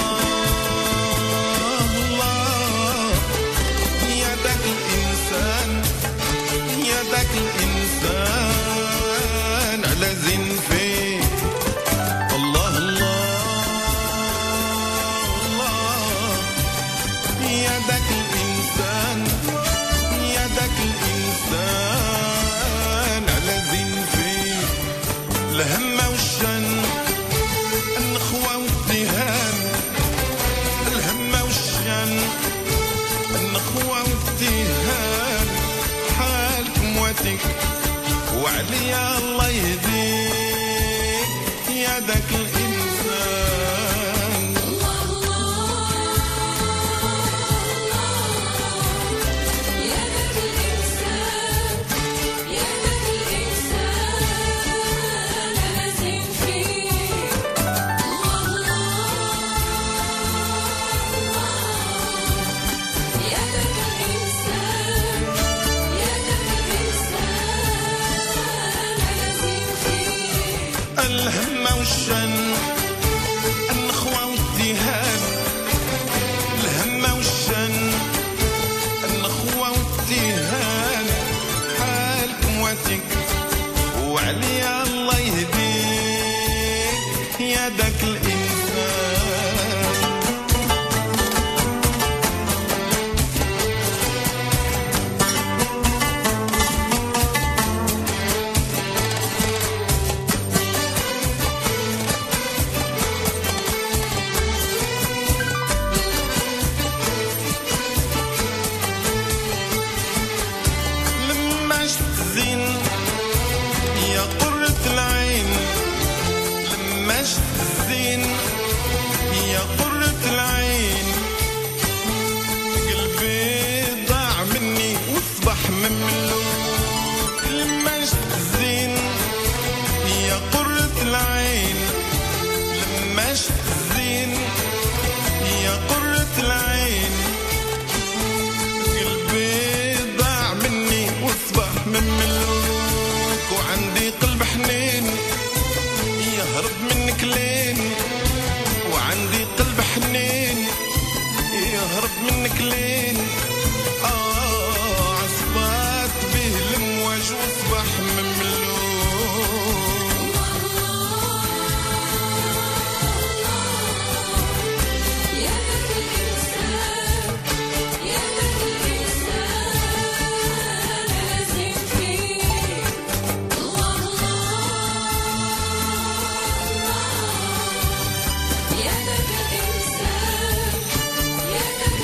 الله يا ذاك الإنسان يا ذاك الإنسان على زين فيه الله الله الله يا ذاك الإنسان يا ذاك الإنسان على زين فيه الهمة والشن النخوة والدهان الهمة والشن النخوة والدهان حالك مواتك وعليا الله يهديك يا ذاك الإنسان الله الله يا ذاك الإنسان يا ذاك الإنسان على زين فيه الله الله يا ذاك الإنسان يا ذاك الإنسان على زين فيه الهمة والشن النخوة والتهان الهمة والشن النخوة والتهان حالكم واتك وعليا الله يهديك يا داك الإنسان لما شفت الزين يا قرة العين لما شفت الزين يا قرة العين قلبي ضاع مني واصبح مملوك لما شفت الزين يا قرة العين لما شفت الزين يا قرة العين قلبي ضاع مني واصبح مملوك وعندي قلب حنين يهرب منك لين وعندي قلب حنين يهرب منك لين عصبات به المواج واصبح مملوك يا ذاك الإنسان يا ذاك الإنسان لازم فيه الله يا ذاك الإنسان يا ذاك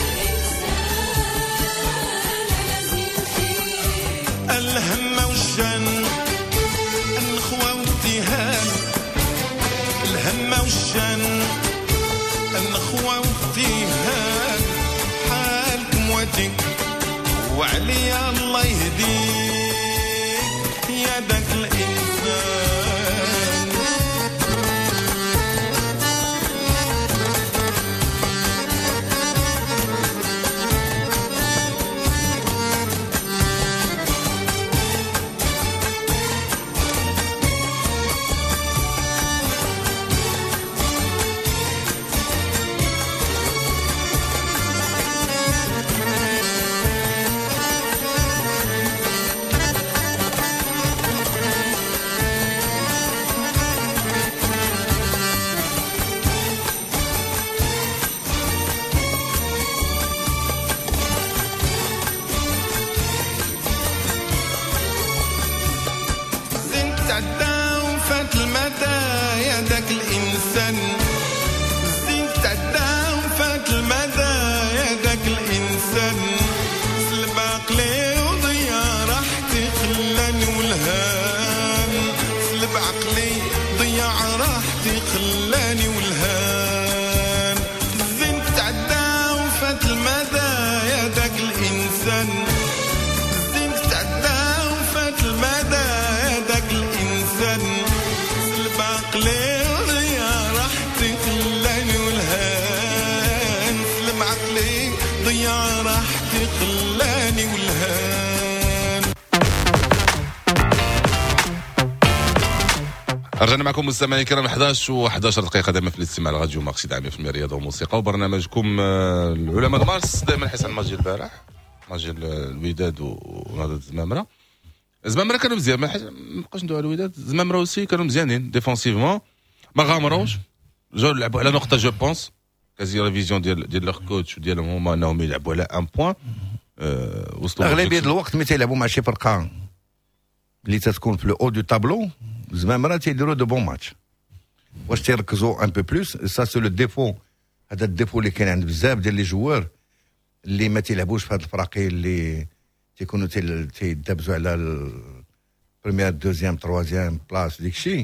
الإنسان لازم فيه الهمة والشن النخوة والتهان الهمة والشن النخوة والتهان حالكم واتك وعليا الله يهديك يا داك الإنسان زين تعدى وفات المدى يا داك الإنسان زين تعدى وفات المدى يا داك الإنسان سلب عقلي وضيع راحتي خلاني والهان سلب عقلي ضيع راحتي خلاني والهان زين تعدى وفات المدى يا داك الإنسان زين تعدى وفات المدى يا داك الإنسان سلب عقلي وضيع راحتي خلاني والهان سلب عقلي ضيع راحتي خلاني والهان رجعنا معكم مستمعينا الكرام 11 و11 دقيقة دائما في الاستماع لراديو ماركسي دعم في الرياضة والموسيقى وبرنامجكم العلماء مارس دائما حسن ماجي البارح ماجي الوداد ونهضة الزمامرة الزمامرة كانوا مزيان ما نبقاش ندوي على الوداد الزمامرة اوسي كانوا مزيانين ديفونسيفمون ما غامروش جاو لعبوا على نقطة جو بونس كازي ريفيزيون ديال لوغ كوتش وديالهم هما انهم يلعبوا على ان بوان وصلوا اغلبيه الوقت ملي تيلعبوا مع شي فرقه اللي تتكون في لو او دو تابلو زعما تيديروا دو بون ماتش واش تيركزوا ان بو بلوس سا سو لو ديفو هذا الديفو اللي كاين عند بزاف ديال لي جوار اللي ما تيلعبوش في هاد الفراقي اللي تيكونوا تيدابزوا على البريمير دوزيام تروازيام بلاص ديكشي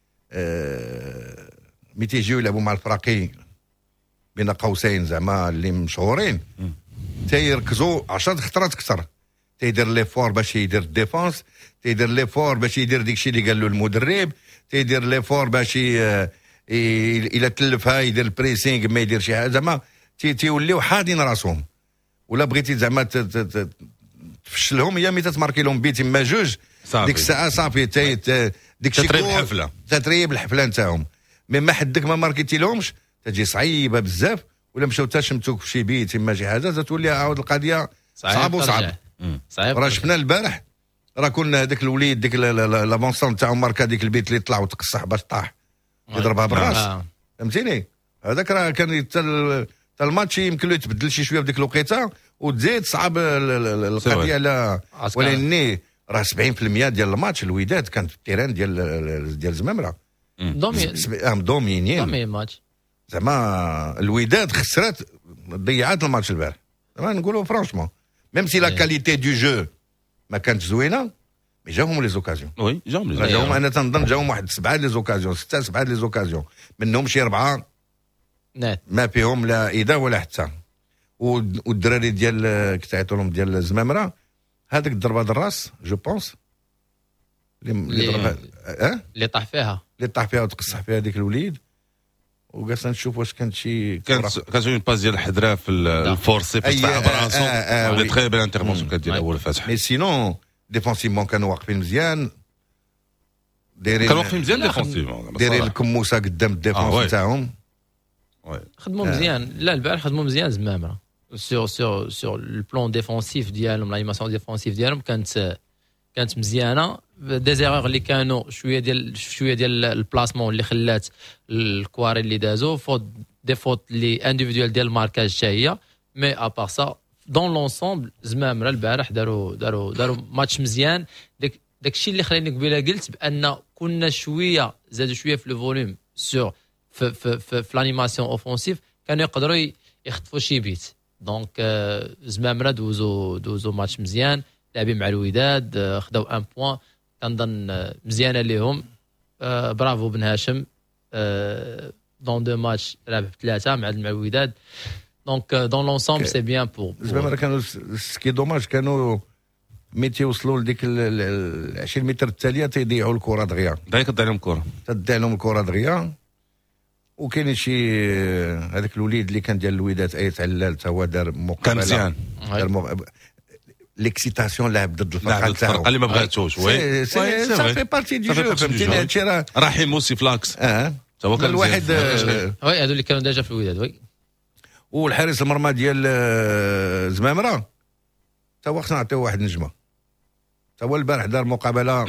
مي تيجيو يلعبوا مع الفراقي بين قوسين زعما اللي مشهورين تيركزوا 10 خطرات اكثر تيدير ليفور باش يدير الديفونس تيدير ليفور باش يدير ديكشي اللي قال له المدرب تيدير ليفور باش الى تلفها يدير البريسينغ ما يدير شي حاجه زعما تيوليو حادين راسهم ولا بغيتي زعما تفشلهم هي ملي تتماركي لهم بيت ما جوج ديك الساعه صافي ديك تتريب جول، الحفلة. تتريب الحفله نتاعهم. مي ما حدك ما ماركيتي لهمش تجي صعيبه بزاف، ولا مشاو تشمتوك في شي بيت تما شي حاجه تولي عاود القضيه صعب وصعب. صعيب. راه شفنا البارح، راه كنا هذاك الوليد ديك لافونسون تاعو ماركا ديك البيت اللي طلع وتقصح باش طاح يضربها بالراس. فهمتيني؟ هذاك راه كان حتى الماتش يمكن له يتبدل شي شويه في ديك الوقيته وتزيد صعب القضيه على، ولكن راه 70% ديال الماتش الوداد كانت في التيران ديال زمامره دومينيين. ماتش زعما الوداد خسرت ضيعت الماتش البارح، زعما نقولوا فرانشمون ميم سي لا كاليتي دو جو ما كانتش زوينه، مي جاهم لي زوكازيون. وي جاهم جاهم، انا تنظن جاهم واحد 7 لي زوكازيون 6 7 لي زوكازيون، منهم شي 4 ما فيهم لا اذا ولا حتى. والدراري ديال كتعيطوا لهم ديال الزمامره هذاك الضربه الراس جو بونس اللي ضربها اللي طاح فيها وتقصح فيها ديك الوليد، وقاسنا نشوف واش كانت شي كانت اون باس ديال الحذراء في الفورسي في الصحه براسو اللي تخيل بان انترفونسيون كانت ديال اول فتح. مي سينون ديفونسيفمون كانوا واقفين مزيان، كانوا واقفين مزيان ديفونسيفمون، دايرين الكموسه قدام الديفونس تاعهم. خدموا مزيان. لا البارح خدموا مزيان زمامره سور البلون ديفونسيف ديالهم، لانيماسيون ديفونسيف ديالهم كانت مزيانه. دي زيرور اللي كانوا شويه ديال البلاسمون اللي خلات الكواري اللي دازو دي فوت اللي انديفيدوال ديال الماركاج حتى هي. مي ابار سا دون لونسومبل زمامره البارح داروا ماتش مزيان. داكشي اللي خلاني قبيله قلت بان كنا زادوا شويه في لو فوليوم سور في لانيماسيون اوفونسيف، كانوا يقدروا يخطفوا شي بيت. دونك زمامره دوزو ماتش مزيان، لاعبين مع الوداد، خداو 1 بوان كنظن مزيانه ليهم. برافو بن هاشم، دون 2 ماتش لعب 3 مع الوداد. دونك دون لونسومبل سي بيان بور زعما كانوا سكي دوماج كانوا ميتي وصلوا لديك 20 متر التاليه تيضيعوا الكره دغيا، تضيع لهم الكره دغيا. وكاين شي هذاك الوليد اللي كان ديال الوداد ايت علال تا هو دار مقابله مزيان، ليكسيتاسيون لعب ضد الفرقه الفرقه اللي ما بغاتوش. وي سا في بارتي دي جو، فهمتيني هادشي راه رحيم موسي فلاكس هو كان الواحد. وي هادو اللي كانوا ديجا في الوداد. وي والحارس المرمى ديال زمامره تا هو خصنا نعطيو واحد النجمه، تا هو البارح دار مقابله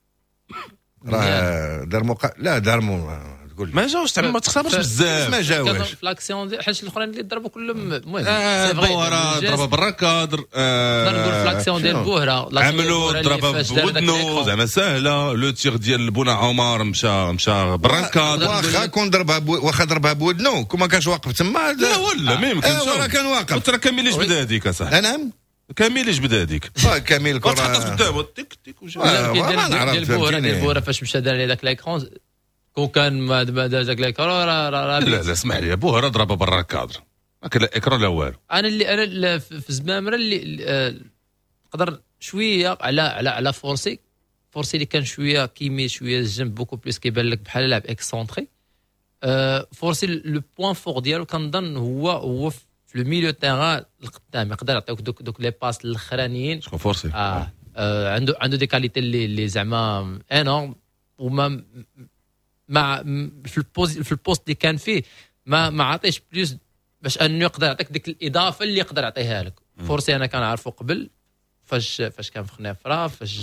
راه دار تقول ما جاوش تما ما تخسرش بزاف، ما جاوش في لاكسيون حيت الاخرين اللي ضربوا كلهم المهم بوهره ضربه بالركادر، نقول في لاكسيون ديال بوهره عملوا ضربه بودنو زعما سهله. لو تيغ ديال بونا عمر مشى بالركادر، واخا ضربها بودنو كون ما كانش واقف تما لا ولا ما يمكنش. راه كان واقف. ترى كامل ايش بدا هذيك اصاحبي؟ نعم كامل ايش بدا هذيك؟ كامل الكره تحطت قدامه تيك تيك وجا. ديال بوهره فاش مشى دار لي داك لايكرون كون كان ما دار داك لايكرون لا اسمح لي، بوهره ضربه برا الكادر ما كان لا اكران لا والو. انا في زمامره اللي قدر شويه على فورسي اللي كان شويه كيمي شويه الجنب بوكو بليس كيبان لك بحال لاعب اكسونتري. فورسي لو بوين فور ديالو كنظن هو في لو ميليو تيران القدام، يقدر يعطيك دوك لي باس الاخرانيين. شكون فورسي؟ عنده دي كاليتي اللي زعما انورم، وما مع في البوست اللي كان فيه ما عطيش بلوس باش انه يقدر يعطيك ديك الاضافه اللي يقدر يعطيها لك. فورسي انا كان عارفه قبل فاش كان في خنافره، فاش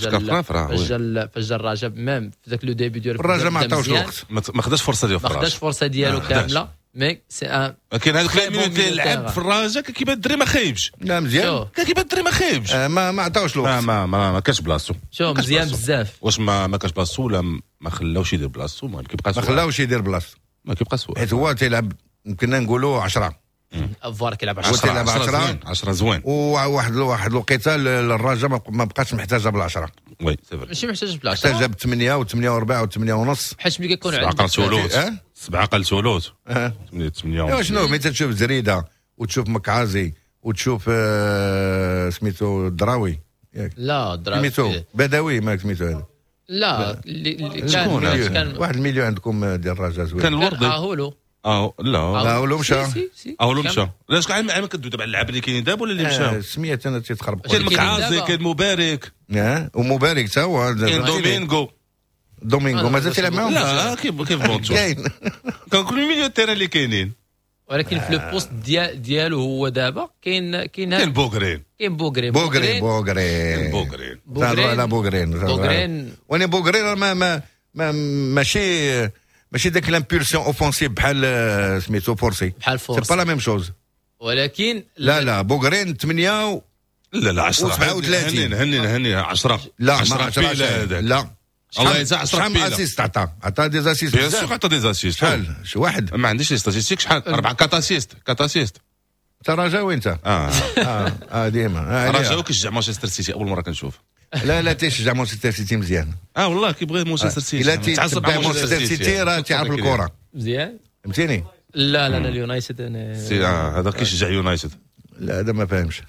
جا الرجاء ميم في ذاك لو ديبي ديال الرجاء ما عطاوش الوقت، ما خداش فرصه ديالو، ما خداش فرصه ديالو كامله. مي سي ان كاين هذاك المينوت اللي لعب في الرجاء كان كيبان الدري ما خايبش. لا مزيان كان كيبان الدري ما خايبش. ما عطاوش الوقت، ما كانش بلاصتو. شوف مزيان بزاف. واش ما كانش بلاصتو ولا ما خلاوش يدير بلاصتو؟ ما كيبقاش، ما خلاوش يدير بلاصتو، ما كيبقاش حيت هو تيلعب يمكن نقولوا 10 افوار كيلعب 10 زوين. وواحد الوقيته الرجاء ما بقاش محتاجه بال10. وي سي فري، ماشي محتاج بال10، محتاجه ب8 و8 و8 ونص، حيت ملي كيكون عندك 7 سولوت 7 قل سولوت 8 شنو ملي تشوف زريده وتشوف مكعازي وتشوف سميتو الدراوي لا الدراوي سميتو بدوي ما سميتو هذا لا كان 1 مليون عندكم ديال الرجاء زوين. كان الوردي هولو لا هولو مشى هولو مشى. لاش كاع ما كدوي دابا اللعاب اللي كاينين دابا ولا اللي مشاو؟ سميت انا تيتخربق. كاين مكعازي، كاين مبارك، ومبارك حتى هو، كاين دومينغو دومينغو مازال تلعب معاهم لا كيف بونتشو كاين كان كل مليون تيران اللي كاينين. ولكن في لو بوست ديالو هو دابا كاين كاين بوغرين بوغرين بوغرين على بوغرين وانا بوغرين ما ماشي داك لامبولسيون اوفونسيف بحال سميتو فورسي بحال سي فورسي. با لا ميم شوز. ولكن لا بوغرين 8 لا 10 37. هني 10 لا 10 بيلا هذاك لا الله يجزاه 10 شحال بيلا. اسيست عطا دي زاسيست بيان سور عطا دي زاسيست. شحال شي واحد ما عنديش لي ستاتيستيك شحال 4 كاتاسيست انت رجاوي انت ديما رجاو كيشجع مانشستر سيتي اول مره كنشوف. لا تيشجع مانشستر سيتي مزيان والله كيبغي مانشستر سيتي الا تتبع مانشستر سيتي راه تعرف الكره مزيان. فهمتيني. لا انا اليونايتد انا سي هذا كيشجع يونايتد. لا هذا ما فاهمش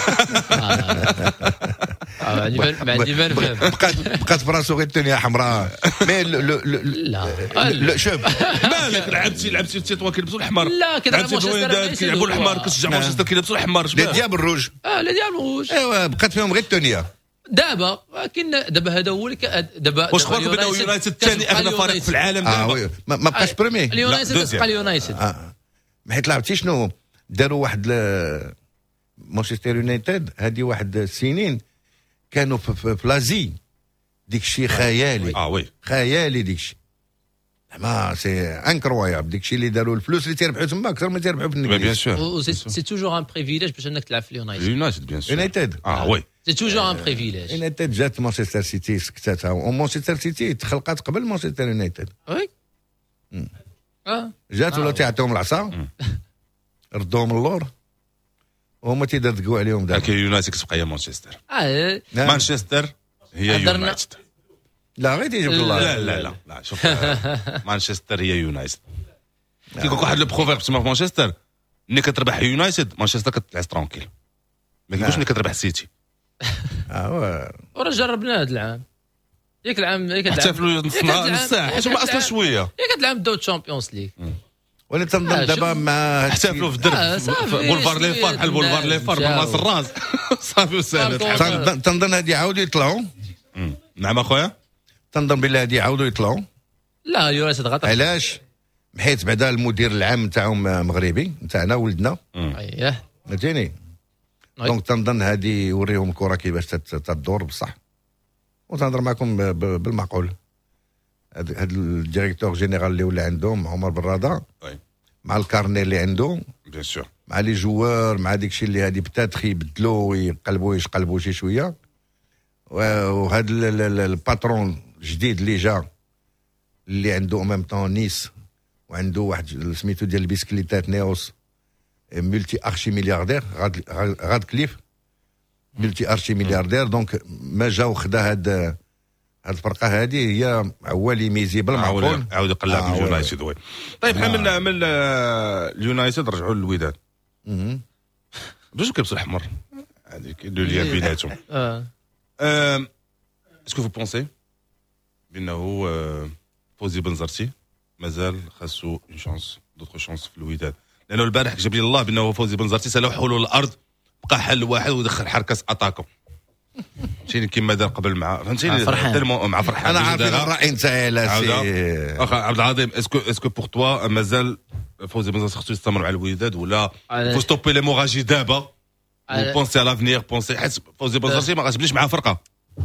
ما عندي ما نفهم. بقات براسو غير الدنيا حمراء مي لا شوف مالك لعبتي تيتوا كيلبسوا الاحمر. لا كيلعب لعبتي مانشستر الوداد يونايتد كيلعبوا هو. الاحمر كتشجع مانشستر كيلبسوا الاحمر. لي دياب الروج لا ديال الروج ايوا بقات فيهم غير الدنيا دابا. ولكن دابا هذا هو اللي دابا واش خاطر بانه يونايتد ثاني اغنى فريق في العالم دابا. وي ما بقاش بريمي اليونايتد لا، تبقى اليونايتد. ما حيت لعبتي شنو داروا واحد مانشستر يونايتد هذه واحد السنين كانوا في لازي ديك الشيء خيالي وي خيالي ديك الشيء ما سي انكرويابل ديك الشيء اللي داروا الفلوس اللي تيربحوا تما اكثر ما تيربحوا في بيان الانجليز. سور سي توجور ان بريفيليج باش انك تلعب في اليونايتد. يونايتد بيان سور يونايتد وي سي توجور ان بريفيليج. يونايتد جات مانشستر سيتي سكتاتها ومانشستر سيتي تخلقات قبل مانشستر يونايتد وي جات ولا تيعطيهم العصا ردوهم اللور وهما تيدردقوا عليهم دابا. لكن يونايتد كتبقى هي مانشستر. لا. مانشستر هي هضرنا- يونايتد. لا غير تيجيب الله لا شوف مانشستر هي يونايتد. كيقول واحد لو بروفيرب تسمى في مانشستر ملي كتربح يونايتد مانشستر كتعس ترونكيل. ما كيقولش ملي كتربح سيتي. وراه جربنا هذا العام. ياك العام حتى في نص الساعه حيت هما اصلا شويه ياك العام بداو تشامبيونز ليغ. وانا تنظن دابا مع احتفلوا في الدرب صافي، بولفار لي فار بحال بولفار لي فار جاو. بالراس الراس صافي وسالت. تنظن هادي يعاودوا يطلعوا نعم اخويا. تنظن بالله هادي يعاودوا يطلعوا. لا اليونايتد غطى. علاش حيت بعدا المدير العام نتاعهم مغربي نتاعنا ولدنا اييه فهمتيني. وي. دونك تنظن هادي يوريهم الكره كيفاش تدور بصح. وتنهضر معكم بالمعقول. هاد الديريكتور جينيرال اللي ولا عندهم عمر بن رضا وي. مع الكارني اللي عنده بيان سور مع لي جوار مع داك الشيء اللي هادي بتاتخ يبدلوا يقلبوا شي شويه. وهذا الباترون الجديد اللي جا اللي عنده ميم طون نيس وعنده واحد سميتو ديال البيسكليتات نيوس ملتي ارشي ملياردير غاد كليف ملتي ارشي ملياردير. دونك ما جا وخدا هاد الفرقه هذه هي هو اللي ميزي بالمعقول عاود يقلع في اليونايتد. وي طيب حنا من اليونايتد رجعوا للوداد. دوزو كيبسوا الاحمر هذيك لو ليان بيناتهم. اسكو فو بونسي بانه فوزي بنزرتي مازال خاصو اون شانس دوطخ شانس في الوداد لانه البارح جاب لي الله بانه فوزي بنزرتي سالوا حلول الارض بقى حل واحد ودخل حركه اتاكو فهمتيني كيما دار قبل مع فهمتيني مع فرحان. انا عارف الراي نتاعي لا سي اخا عبد العظيم اسكو بور توا مازال فوزي بنزرتي خاصو يستمر مع الوداد ولا فو ستوبي ليموراجي دابا وبونسي على لافنيير بونسي حيت فوزي بنزرتي ما غاتبنيش مع فرقه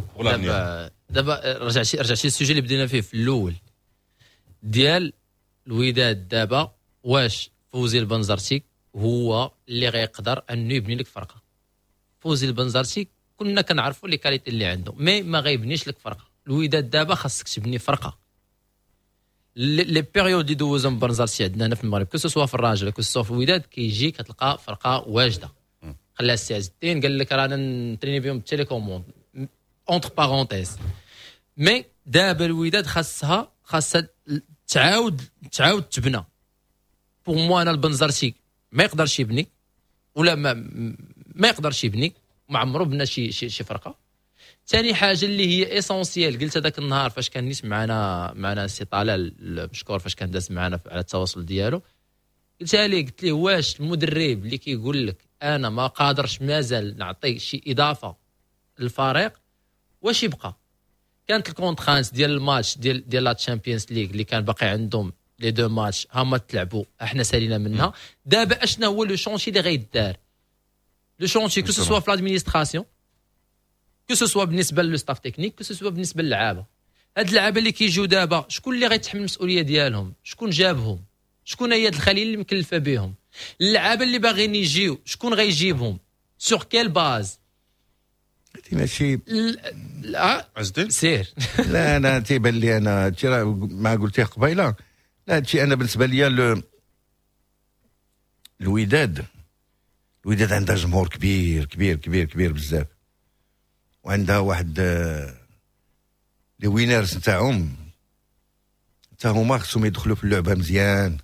دابا رجعتي للسوجي اللي بدينا فيه في الاول ديال الوداد. دابا واش فوزي البنزرتي هو اللي غيقدر انه يبني لك فرقه؟ فوزي البنزرتي كنا كنعرفوا لي كاليتي اللي عنده مي ما غيبنيش لك فرقه. الوداد دابا خاصك تبني فرقه. لي بيريود اللي دوزهم بنزرتي عندنا هنا في المغرب كو سوا في الراجل كو سوا في الوداد كيجي كتلقى فرقه واجده. خليها السي عز الدين قال لك رانا نتريني بهم التيليكوموند اونتر بارونتيز. مي دابا الوداد خاصها تعاود تبنى. بور مو انا البنزرتي ما يقدرش يبني ولا ما يقدرش يبني ما عمرو بنا شي فرقه. ثاني حاجه اللي هي اسونسيال قلت هذاك النهار فاش كان نيت معنا سي طلال مشكور فاش كان داز معنا على التواصل ديالو قلتها ليه قلت ليه واش المدرب اللي كيقول لك انا ما قادرش مازال نعطي شي اضافه للفريق واش يبقى؟ كانت الكونترانس ديال الماتش ديال لا تشامبيونز ليغ اللي كان باقي عندهم لي دو ماتش هما تلعبوا احنا سالينا منها. دابا اشنا هو لو شونشي اللي غيدار لو شونشي كو سوا في لادمينستراسيون كو سوا بالنسبه لو ستاف تكنيك كو سوا بالنسبه للعابه. هاد اللعابه اللي كيجيو دابا شكون اللي غيتحمل المسؤوليه ديالهم؟ شكون جابهم؟ شكون هي هاد الخليل اللي مكلفه بهم؟ اللعابه اللي باغيين يجيو شكون غيجيبهم؟ سور كيل باز؟ ماشي لا عزدين سير لا تيبان لي انا ما قلتيه قبيله. لا هادشي انا بالنسبه لي الوداد عندها جمهور كبير كبير كبير كبير بزاف، وعندها واحد لي وينرز نتاعهم حتى هما خصهم يدخلوا في اللعبه مزيان،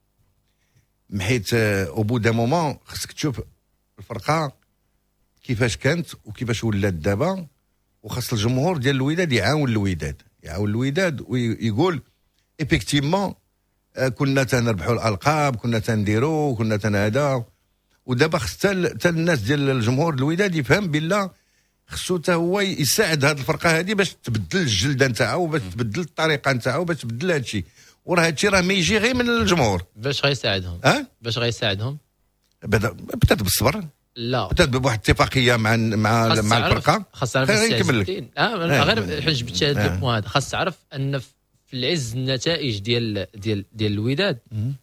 حيت او بو دا مومون خصك تشوف الفرقه كيفاش كانت وكيفاش ولات دابا، وخاص الجمهور ديال الوداد يعاون الوداد ويقول ايفيكتيفمون كنا تنربحوا الالقاب، كنا تنديروا، كنا تنهدا. ودابا خص حتى الناس ديال الجمهور الوداد يفهم بالله خصو حتى هو يساعد هذه الفرقه هذه باش تبدل الجلده نتاعو، باش تبدل الطريقه نتاعو، باش تبدل هذا الشيء. وراه هذا الشيء راه ما يجي غير من الجمهور. باش غيساعدهم؟ باش غيساعدهم؟ بدات بالصبر، لا بدات بواحد الاتفاقيه مع الفرقه. خاص تعرف نكمل لك غير حنا جبت هذا البوان هذا. خاص تعرف ان في العز النتائج ديال الوداد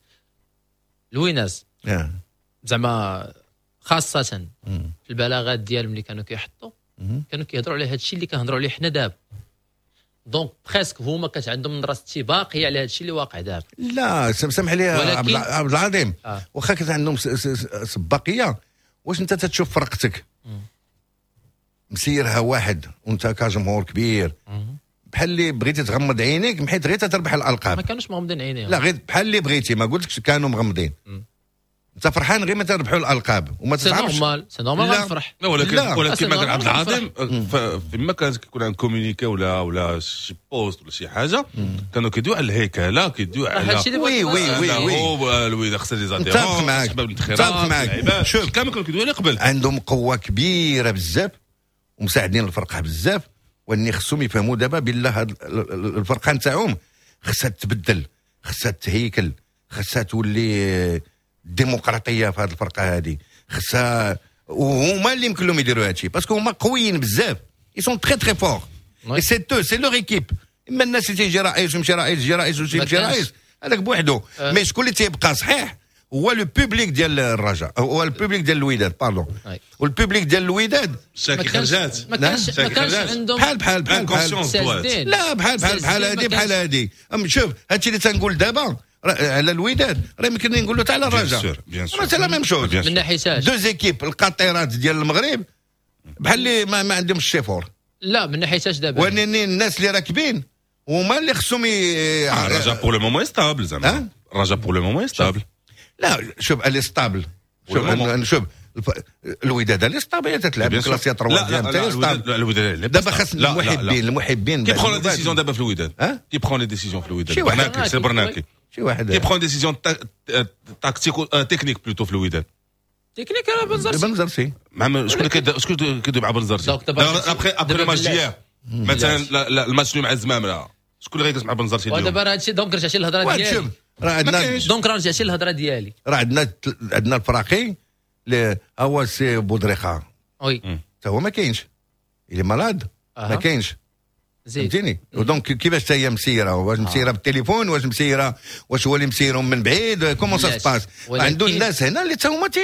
الويناس زعما خاصه في البلاغات ديالهم اللي كانوا كيحطوا كانوا كيهضروا على هذا الشيء اللي كنهضروا عليه حنا دابا. دونك بريسك هما كانت عندهم نظره باقيه على هذا الشيء اللي واقع دابا. لا سمح لي عبد العظيم، واخا كانت عندهم سباقيه، واش انت تتشوف فرقتك مسيرها واحد وانت كجمهور كبير بحال اللي بغيتي تغمض عينيك حيت غير تربح الالقاب؟ ما كانوش مغمضين عينيهم. لا غير بحال اللي بغيتي، ما قلتش كانوا مغمضين. انت فرحان غير ما تربحوا الالقاب وما تتعرفش. سي نورمال غنفرح. ولكن مثلا عبد العظيم فيما كان كيكون عند كومونيكي ولا شي بوست ولا شي حاجه كانوا كيدويو على الهيكله، كيدويو على وي الوداد خصها لي زاديرون نتفق معاك. شوف كامل كانوا كيدويو عليه قبل. عندهم قوه كبيره بزاف ومساعدين الفرقه بزاف، واني خصهم يفهموا دابا بالله هاد الفرقه نتاعهم خصها تبدل، خصها تهيكل، خصها تولي ديمقراطيه في هذه الفرقه هذه. خصها وهما اللي يمكن لهم يديروا هذا الشيء باسكو هما قويين بزاف. اي سون تري تري فور اي سي تو سي لور ايكيب. اما الناس اللي تيجي رئيس ويمشي رئيس، يجي رئيس ويمشي رئيس، هذاك بوحده. مي شكون اللي تيبقى صحيح هو لو بوبليك ديال الرجاء، هو البوبليك ديال الوداد باردون. والبوبليك ديال الوداد شاكي خرجات ما كانش عندهم بحال لا بحال هذه. شوف هادشي اللي تنقول دابا على الوداد راه يمكن نقول له تاع الرجاء راه لا ميم شوز من ناحيتاش دو زيكيب القطيرات ديال المغرب بحال اللي ما عندهمش الشيفور. لا من ناحيتاش دابا وانني الناس اللي راكبين هما اللي خصهم الرجاء بور لو مومون ستابل زعما. الرجاء بور لو مومون ستابل. لا شوف اللي ستابل. شوف الوداد اللي ستابل تتلعب كلاسيه 3 لا الوداد دابا خاص المحبين كي برون لا ديسيزيون دابا في الوداد كي برون لي ديسيزيون في الوداد برناكي شي واحد كي برون ديسيزيون تاكتيكو تكنيك بلوتو في الوداد. تكنيك راه بنزرسي شكون كيدوي مع بنزرسي ابخي ماتش ديال مثلا الماتش اللي مع الزمام راه شكون اللي غيجلس مع بنزرسي اليوم؟ ودابا راه هادشي دونك رجعتي للهضره ديالي. راه عندنا دونك راه رجعتي للهضره ديالي. راه عندنا الفراقي اللي هو سي بودريخا وي حتى هو ما كاينش اللي مرض ما كاينش فهمتيني. ودونك كيفاش هي مسيره؟ واش مسيره بالتليفون، واش مسيره، واش هو اللي مسيرهم من بعيد، كومون سا سباس؟ عنده الناس هنا اللي حتى هما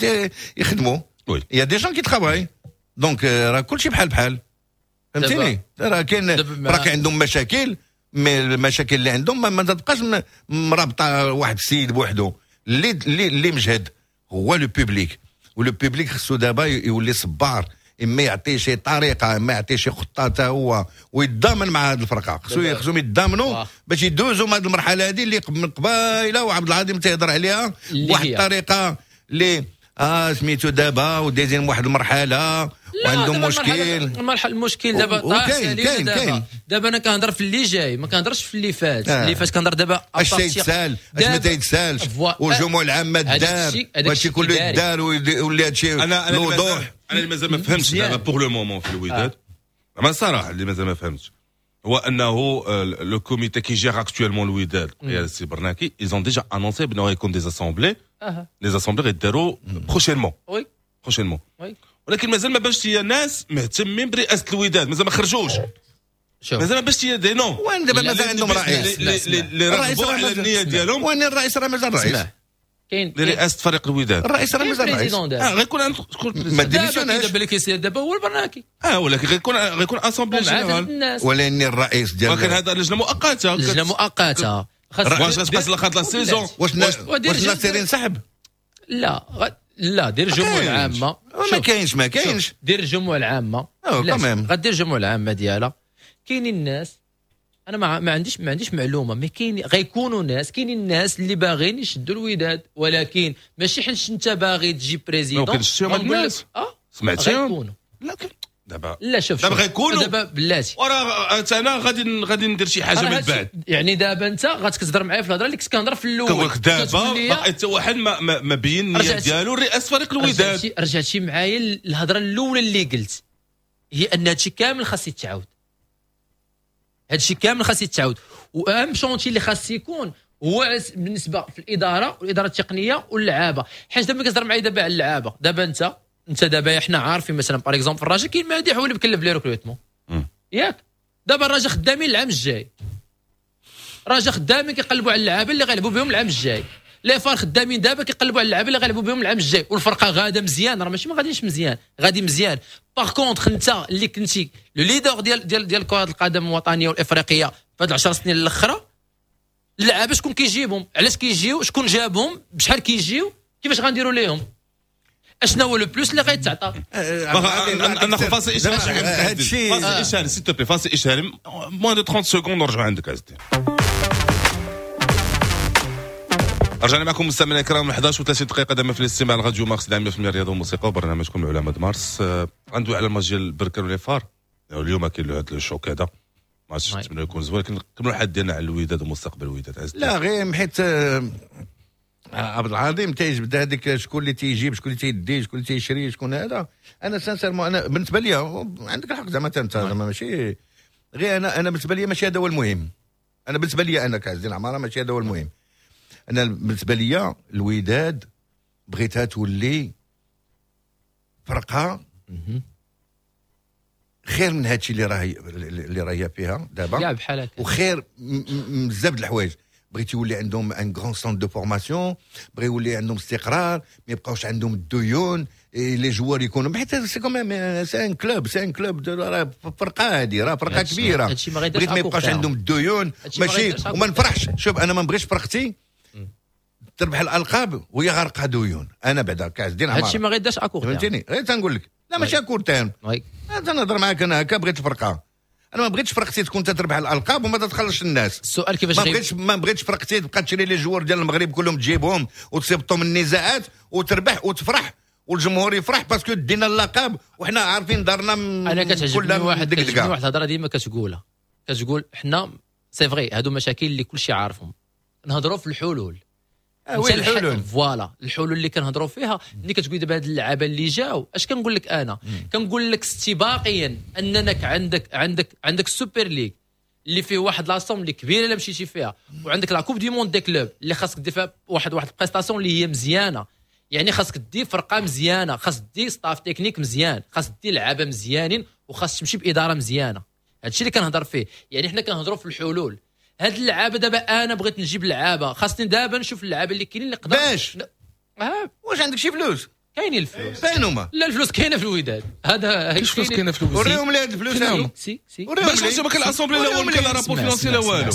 يخدموا يا دي جون كي ترافاي. دونك راه كلشي بحال فهمتيني. راه كاين راه عندهم مشاكل، مي المشاكل اللي عندهم ما تبقاش مرابطه واحد السيد بوحده. اللي مجهد هو لو بوبليك، ولو بوبليك خصو دابا يولي صبار، اما يعطي شي طريقه، اما يعطي شي خطه حتى هو ويتضامن مع هذه الفرقه. خصهم يتضامنوا باش يدوزوا من هذه المرحله هذه اللي من قبيله وعبد العظيم تيهضر عليها بواحد الطريقه اللي سميتو دابا ودايزين واحد المرحله وعندهم مشكل. المشكل دابا كاين. دابا انا كنهضر في اللي جاي، ما كنهضرش في اللي فات. اللي فات كنهضر دابا اش تيتسال اش ما تيتسالش، والجمهوع العامه دار وهادشي كله دار ولا هادشي الوضوح. انا اللي مازال ما فهمتش دابا بور لو مومون في الوداد، اما صراحه اللي مازال ما فهمتش هو انه لو كوميتي كي جير اكطويلمون الوداد قيادة السي برناكي ils ont déjà annoncé بانه يكون دي اسامبلي لي اسامبلي غيداروا بروشينمون وي بروشينمون وي ولكن مازال ما باش هي ناس مهتمين برئاسه الوداد مازال ما خرجوش شوف مازال ما باش هي دي نو وين دابا مازال عندهم رئيس اللي الرئيس رغبوا راه على مازال- النيه ديالهم وين الرئيس راه مازال رئيس اسمع كاين لرئاسه فريق الوداد الرئيس راه مازال رئيس بريزيدون دابا غيكون ما دابا ديميسيوناش دابا اللي كيصير دابا هو البرناكي ولكن غيكون اسامبلي مع جينيرال الناس ولكن الرئيس ديال ولكن هذا لجنه مؤقته لجنه مؤقته واش غتبقى لخاط لا سيزون واش ودير واش جد- ناصر ينسحب لا دير الجمعه كاينش. العامه ما كاينش شوف، دير الجمعه العامه بلاش. كمان. غدير الجمعه العامه ديالها كاينين الناس انا ما عنديش معلومه مي غيكونوا ناس كاينين الناس اللي باغيين يشدوا الوداد ولكن ماشي حيت انت باغي تجي بريزيدون ممكن تشتيهم غنقول لك- الناس. سمعتيهم؟ غيكونوا. لكن دابا لا شوف دابا شوف. غيكونوا. دابا بلاتي وراه انا غادي ندير شي حاجه من بعد يعني دابا انت غتكتهضر معايا في الهضره اللي كنت كنهضر في الاول كنقول لك دابا كتقول لي باقي حتى واحد ما بين النيه رجعتي- ديالو رئاسه فريق الوداد رجعتي معايا الهضره الاولى اللي قلت هي ان هادشي كامل خاص يتعاود هادشي كامل خاص يتعاود واهم شونتي اللي خاص يكون هو بالنسبه في الاداره والاداره التقنيه واللعابه حيت دابا كتهضر معايا دابا على اللعابه دابا انت دابا حنا عارفين مثلا باغ اكزومبل الراجل كاين مادح هو اللي مكلف لي ريكروتمون ياك دابا الراجل خدامين العام الجاي راجل خدامين كيقلبوا على اللعابه اللي غيلعبوا بهم العام الجاي لي فار خدامين دابا كيقلبوا على اللعابه اللي غيلعبوا بهم العام الجاي والفرقه غاده مزيان راه ماشي ما غاديش مزيان غادي مزيان باغ كونطخ انت اللي كنتي لو ليدر ديال كره القدم الوطنيه والافريقيه في هاد 10 سنين الاخرى اللعابه شكون كيجيبهم علاش كيجيو شكون جابهم بشحال كيجيو كيفاش غنديروا ليهم اشنا هو لو بلوس اللي غيتعطى ناخذ فاصل اشهاري هادشي فاصل اشهاري سيت بلي فاصل اشهاري موان دو 30 سكوند نرجعوا عندك ازدي رجعنا معكم مستمعينا الكرام 11 و30 دقيقه دائما في الاستماع لراديو مارس 100% رياضه وموسيقى وبرنامجكم العلماء د مارس عنده على الماتش ديال بركان ولي فار اليوم كاين له هذا الشوك هذا ما عرفتش نتمنى يكون زوين ولكن كملوا الحد ديالنا على الوداد ومستقبل الوداد عزيزي. لا غير حيت عبد العظيم تيجبد هذيك شكون اللي تيجيب شكون اللي تيدي شكون اللي تيشري شكون هذا انا سانسيرمون انا بالنسبه لي عندك الحق زعما انت زعما ماشي غير انا بالنسبه لي ماشي هذا هو المهم انا بالنسبه لي انا كعز الدين عماره ماشي هذا هو المهم انا بالنسبه لي الوداد بغيتها تولي فرقه خير من هادشي اللي راهي فيها دابا كاع بحال هكا وخير بزاف د الحوايج بغيت يولي عندهم ان غران سونت دو فورماسيون بغي يولي عندهم استقرار ما يبقاوش عندهم الديون لي جوار يكونوا حيت سي كوميم سي ان كلوب راه فرقه هذه راه فرقه هادشي- كبيره هادشي ما غيديرش بغيت ما يبقاش أكو عندهم الديون هادشي ما ماشي غيديرش أكو وما نفرحش شوف انا ما نبغيش فرقتي تربح الالقاب وهي غارقه ديون انا بعدا كاع الدين عمار هادشي ما غيداش اكور فهمتيني غير تنقول لك لا ماشي كور تام وي انا نهضر معاك انا هكا بغيت فرقه انا ما بغيتش فرقتي تكون تربح الالقاب وما تتخلصش الناس السؤال كيفاش ما بغيتش فرقتي تبقى تشري لي جوار ديال المغرب كلهم تجيبهم وتصيبطهم النزاعات وتربح وتفرح والجمهور يفرح باسكو دينا اللقب وحنا عارفين دارنا انا كتعجبني واحد دقدقه الهضره ديما كتقول حنا سي فغي هادو مشاكل اللي كلشي عارفهم نهضروا في الحلول وين الحلول فوالا الحلول اللي كنهضروا فيها ملي كتقول دابا هاد اللعابه اللي جاو اش كنقول لك انا كنقول لك استباقيا انك عندك السوبر ليغ اللي فيه واحد لاصوم اللي كبيره الا مشيتي فيها وعندك لا كوب دي موند دي كلوب اللي خاصك دير فيها واحد البريستاسيون اللي هي مزيانه يعني خاصك دير فرقه مزيانه خاص دير ستاف تكنيك مزيان خاص دير لعابه مزيانين وخاص تمشي باداره مزيانه هادشي اللي كنهضر فيه يعني حنا كنهضروا في الحلول هاد اللعابه دابا انا بغيت نجيب لعابه خاصني دابا نشوف اللعابه اللي كاينين اللي قدر باش واش عندك شي فلوس كاينين الفلوس فين هما لا الفلوس كاينه في الوداد هذا كاش فلوس كاينه في الوداد وريهم لي هاد الفلوس هاهم سي باش نحسب كان الاسامبلي الاول ما كان لا رابور فينانسي لا والو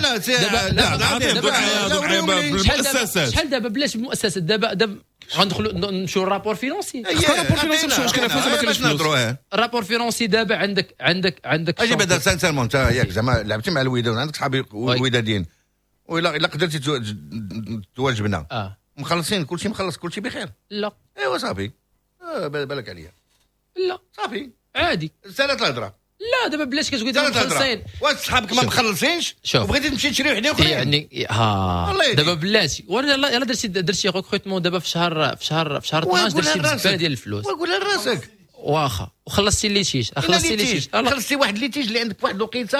بالمؤسسات شحال دابا بلاش بالمؤسسات دابا غندخلوا نمشيو الرابور فينانسي رابور فينانسي ماشي مشكله فلوس ما كاينش فلوس الرابور فينانسي دابا عندك اجي بعدا سانسيرمون انت ياك زعما لعبتي مع الوداد عندك صحابي وداديين وإلا قدرتي تواجبنا مخلصين كلشي مخلص كلشي بخير لا ايوا صافي بالك عليا لا صافي عادي سالت الهضره لا دابا بلاش كتقول دابا مخلصين واش صحابك ما مخلصين وبغيتي تمشي تشري وحدين اخرين يعني دابا بلاتي وانا يلا درتي ريكروتمون دابا في شهر 12 درتي بزاف ديال الفلوس وقولها لراسك واخا وخلصتي اللي تيج خلصتي واحد اللي تيج اللي عندك واحد الوقيته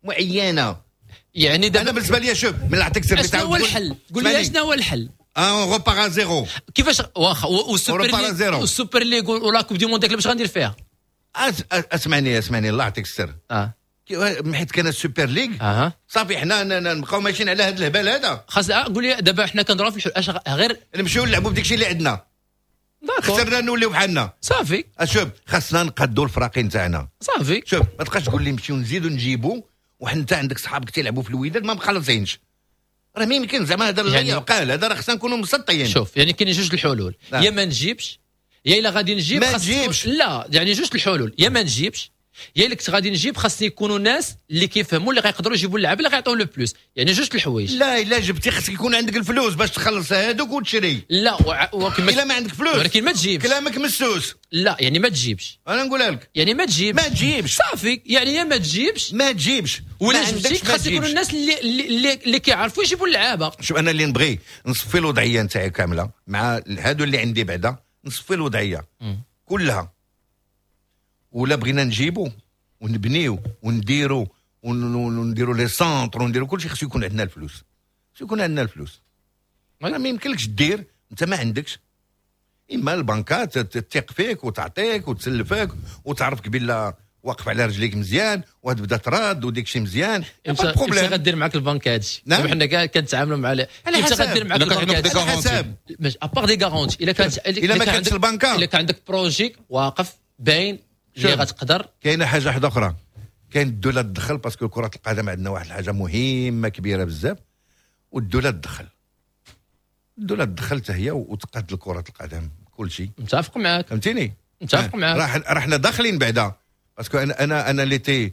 معينه. يعني انا دابا بالنسبه لي شوف من نعطيك سير شنو هو الحل؟ قول لي شنو هو الحل؟ اون روبار زيرو. كيفاش واخا والسوبر أوروبا ليغ زيرو. والسوبر ليغ ولا كوب دي موند داك اللي باش غندير فيها؟ اسمعني الله يعطيك السر. حيت كان السوبر ليغ صافي حنا نبقاو ماشيين على هذا الهبال هذا. خاص قول لي دابا حنا كنضربوا في اش غير نمشيو نلعبوا بداك الشيء اللي عندنا. خسرنا نوليو بحالنا. صافي شوف خاصنا نقادوا الفراقين تاعنا. صافي شوف ما تبقاش تقول لي نمشيو نزيدوا نجيبوا وانت عندك صحابك تيلعبوا في الوداد ما مخلصينش. راه ما يمكن زعما هذا يعني يعقل هذا راه خصنا نكونوا مسطيين. شوف يعني كاين جوج الحلول يا ما نجيبش يا الا غادي نجيب ما نجيبش. لا يعني جوج الحلول يا ما نجيبش يا اللي كنت غادي نجيب خاصني يكونوا ناس اللي كيفهموا اللي غيقدروا يجيبوا اللعابه اللي غيعطيو لو بلوس يعني جوج الحوايج. لا الا جبتي خصك يكون عندك الفلوس باش تخلص هذوك وتشري. لا الا ما عندك فلوس ولكن ما تجيبش كلامك مسوس. لا يعني ما تجيبش انا نقولها لك يعني ما تجيبش صافي يعني يا ما تجيبش ولا جبتي خاص يكونوا الناس اللي كيعرفوا يجيبوا اللعابه. شوف انا اللي نبغي نصفي الوضعيه نتاعي كامله مع هادو اللي عندي بعدا نصفي الوضعيه كلها ولا بغينا نجيبو ونبنيو ونديرو ونديرو لي سونتر ونديرو كلشي خصو يكون عندنا الفلوس. خصو يكون عندنا الفلوس. ما يمكنلكش دير انت ما عندكش. اما البنكات تثق فيك وتعطيك وتسلفك وتعرفك بلا واقف على رجليك مزيان وتبدا تراد وديك شي مزيان. امتى غدير معاك البنك هادشي؟ نعم. حنا كاع كنتعاملوا مع امتى غدير معاك البنك هادشي؟ على حساب ابار دي غارونتي الا ما كانتش البنكه الا كان عندك بروجي واقف باين اللي غتقدر. كاينه حاجه واحده اخرى كاين الدوله تدخل باسكو كره القدم عندنا واحد الحاجه مهمه كبيره بزاف والدوله تدخل. الدوله تدخل حتى هي وتقاد كره القدم كل شيء. متفق معاك فهمتيني. متفق معاك. راحنا داخلين بعدا باسكو انا ليتي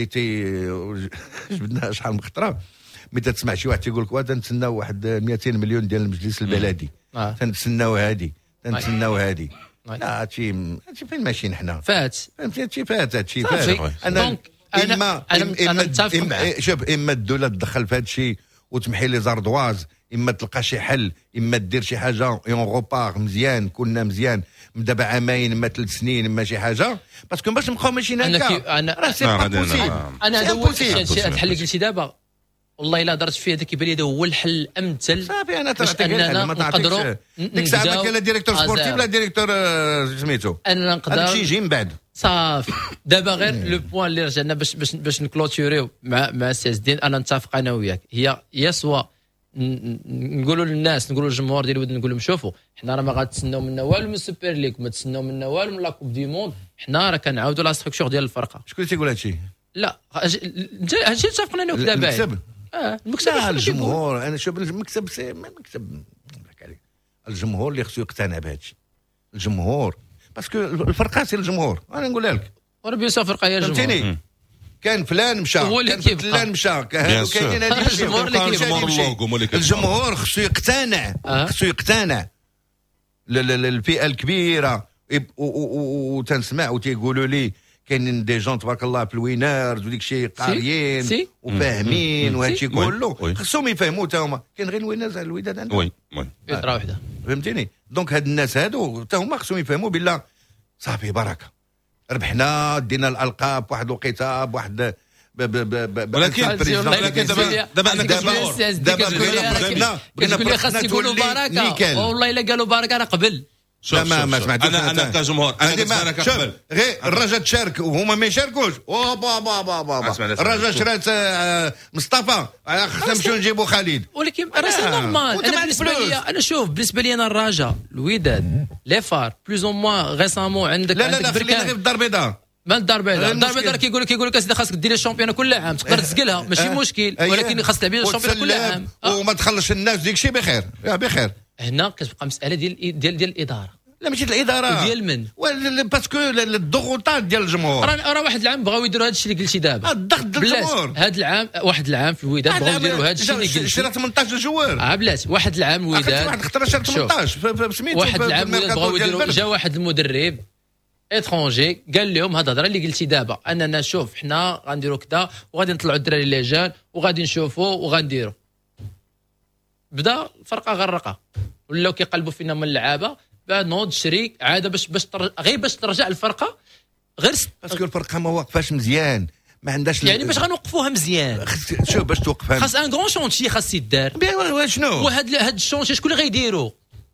جبدنا شحال من خطره ملي تسمع شي واحد تيقول لك تنتسناو واحد 200 مليون ديال المجلس البلدي تنتسناو هادي لا هادشي فين ماشيين حنا فهمتي هادشي فات انا اما نتفق معاك. شوف اما الدوله تدخل في هادشي وتمحي لي زاردواز اما تلقى شي حل اما دير شي حاجه اون روبار مزيان كنا مزيان من دابا عامين اما 3 سنين اما شي حاجه باسكو باش نبقاو ماشيين هكا راه سي با بوسيبل. انا هذا هو الشيء الحل اللي قلتي دابا والله الا درت فيه هذا كيبان لي هذا هو الحل الامثل. صافي انا تعطيك ما تعطيكش ديك الساعه ما كاين لا ديريكتور سبورتيف لا ديريكتور سميتو انا نقدر هادشي يجي من بعد صافي. دابا غير لو بوين اللي رجعنا باش نكلوتوريو مع السي اس دين انا نتفق انا وياك هي سوا نقولوا للناس نقولوا للجمهور ديال الوداد نقول لهم شوفوا حنا راه ما غاتسناو منا والو من السوبر ليغ ما تسناو منا والو من لا كوب دي موند حنا راه كنعاودوا لا ستركتور ديال الفرقه. شكون اللي تيقول هادشي؟ لا هادشي اتفقنا انا وكذا باين المكسب الجمهور. انا شوف المكسب المكسب الجمهور اللي خصو يقتنع بهادشي الجمهور باسكو الفرقه سي الجمهور. انا نقولها لك وراه بيان سور فرقه هي الجمهور. فهمتيني كان فلان مشى كان فلان مشى كاينين هذه الجمهور خصو يقتنع خصو يقتنع الفئه الكبيره وتنسمع وتيقولوا لي كاينين دي جون تبارك الله في الوينارز وديك شي قاريين وفاهمين وهادشي كله خصهم يفهموا تا هما. كاين غير الوينارز على الوداد عندهم وي فطره وحده فهمتيني. دونك هاد الناس هادو تا هما خصهم يفهموا بالله صافي بركه ربحنا دينا الالقاب واحد الوقيته بواحد ولكن دابا بغينا خاص يقولوا بركه والله الا قالوا بركه راه قبل. ما سمعت انا كجمهور انا شوف غير الرجاء تشارك وهما ما يشاركوش الرجاء شرات مصطفى خصنا نمشيو نجيبوا خالد ولكن راه سي نورمال. انا بالنسبه لي انا شوف بالنسبه لي انا الرجاء الوداد لي فار بلوز او موان ريسامون عندك لا خلينا غير في الدار البيضاء ما الدار البيضاء كيقول لك اسيدي خاصك دير الشامبيون كل عام تقدر تسقلها ماشي مشكل ولكن خاص تلعب الشامبيون كل عام وما تخلصش الناس ديك شي بخير هنا كتبقى مساله ديال الاداره. لا ماشي الاداره ديال من باسكو الضغوطات ديال الجمهور راه واحد العام بغاو يديروا هذا الشيء اللي قلتي دابا الضغط ديال الجمهور. هذا العام واحد العام في الوداد بغاو يديروا هذا الشيء اللي قلتي شرا 18 جوار بلاتي واحد العام الوداد واحد خطره شرا 18 سميتو واحد العام الوداد بغاو يديروا جا واحد المدرب اترونجي قال لهم هذا الهضره اللي قلتي دابا اننا شوف حنا غنديروا كذا وغادي نطلعوا الدراري لجان وغادي نشوفوا وغنديروا. بدا الفرقه غرقه ولاو كيقلبوا فينا من اللعابه بعد نوض شري عاده باش غير باش ترجع الفرقه غير باسكو الفرقه ما واقفاش مزيان ما عندهاش يعني باش غنوقفوها مزيان شوف باش توقفها خاص ان غون شونتي خاص يدار. شنو وهاد الشونتي شكون اللي غيديرو؟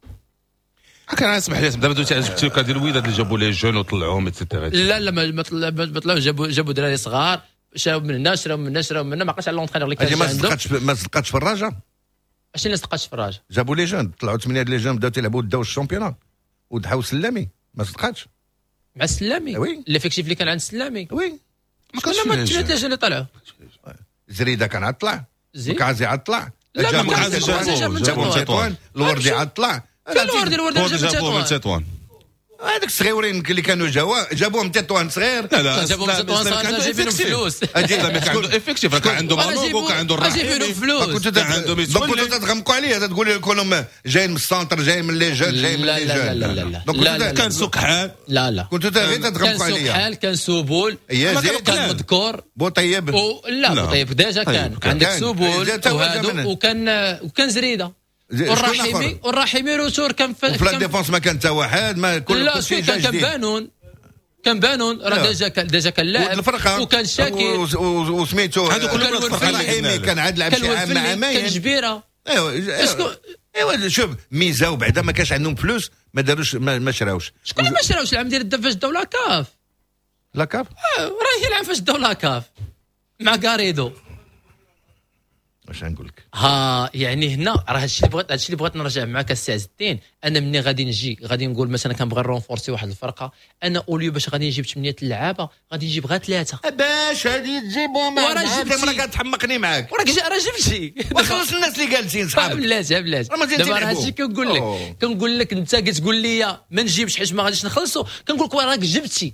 كان اسمح لي دابا دويتي على جبتي كادير الوداد اللي جابوا لي جون وطلعوهم اتسيتيرا. لا ما طلعوش جابوا دراري صغار شراو من هنا شراو من هنا ما بقاش على لونترينور اللي كان ما عنده. صدقاتش في الرجاء اش اللي صدقاتش في الراجل؟ جابوا لي جون طلعوا 8 لي جون بداو تيلعبوا داو الشامبيونات ودحاو سلامي ما صدقاتش. مع السلامي وي. ليفيكتيف اللي كان عند السلامي وي ما كنا كانش ما فيه الثلاثه اللي طلعوا زريده كان عاد طلع زين. مكعزي عاد طلع لا، مكعزي جابوا جابوا من تطوان الوردي عاد طلع الوردي جابوه من جابوا تطوان. هذاك الصغيورين اللي كانوا جابوهم تطوان صغير. لا جابوهم من تطوان صغار جايبينهم فلوس. كان عنده افكتيف كان عنده مانوكو كان عنده جايبينهم الرحيمي فلوس. كنت تغمقوا عليه تقول لكم جايين من السونتر جايين من لي جون جايين من لي جون. لا كان سوق حال. لا كنتوا غير كان تغمقوا سوق عليه حال كان سوبول كان مذكور بوطيب لا طيب ديجا كان عندك سوبول وكان زريده والرحيمي روتور كان في لا ديفونس ما كان حتى واحد ما لا شوي كان بانون راه ديجا كان لاعب وكان شاكر وسميتو هذو كلهم الرحيمي كان عاد لعب شي عام مع ماين كان جبيره. ايوا شوف ميزه وبعدا ما كانش عندهم فلوس ما داروش ما شراوش. شكون ما شراوش العام ديال فاش داو لاكاف لاكاف راه هي العام فاش داو لاكاف مع غاريدو. واش نقول لك يعني هنا راه هادشي اللي بغيت نرجع معاك السي عز الدين. انا ملي غادي نقول مثلا كنبغي نرونفورسي واحد الفرقه انا اوليو باش غادي نجيب 8 لعابه غادي نجيب غير 3 باش هادي تجيبهم راه كتحمقني معاك راه جبتي وخلص الناس اللي جالسين صحابي بلاتي دابا راه هادشي كنقول لك انت كتقول لي ما نجيبش حيت ما غاديش نخلصوا كنقول لك راك جبتي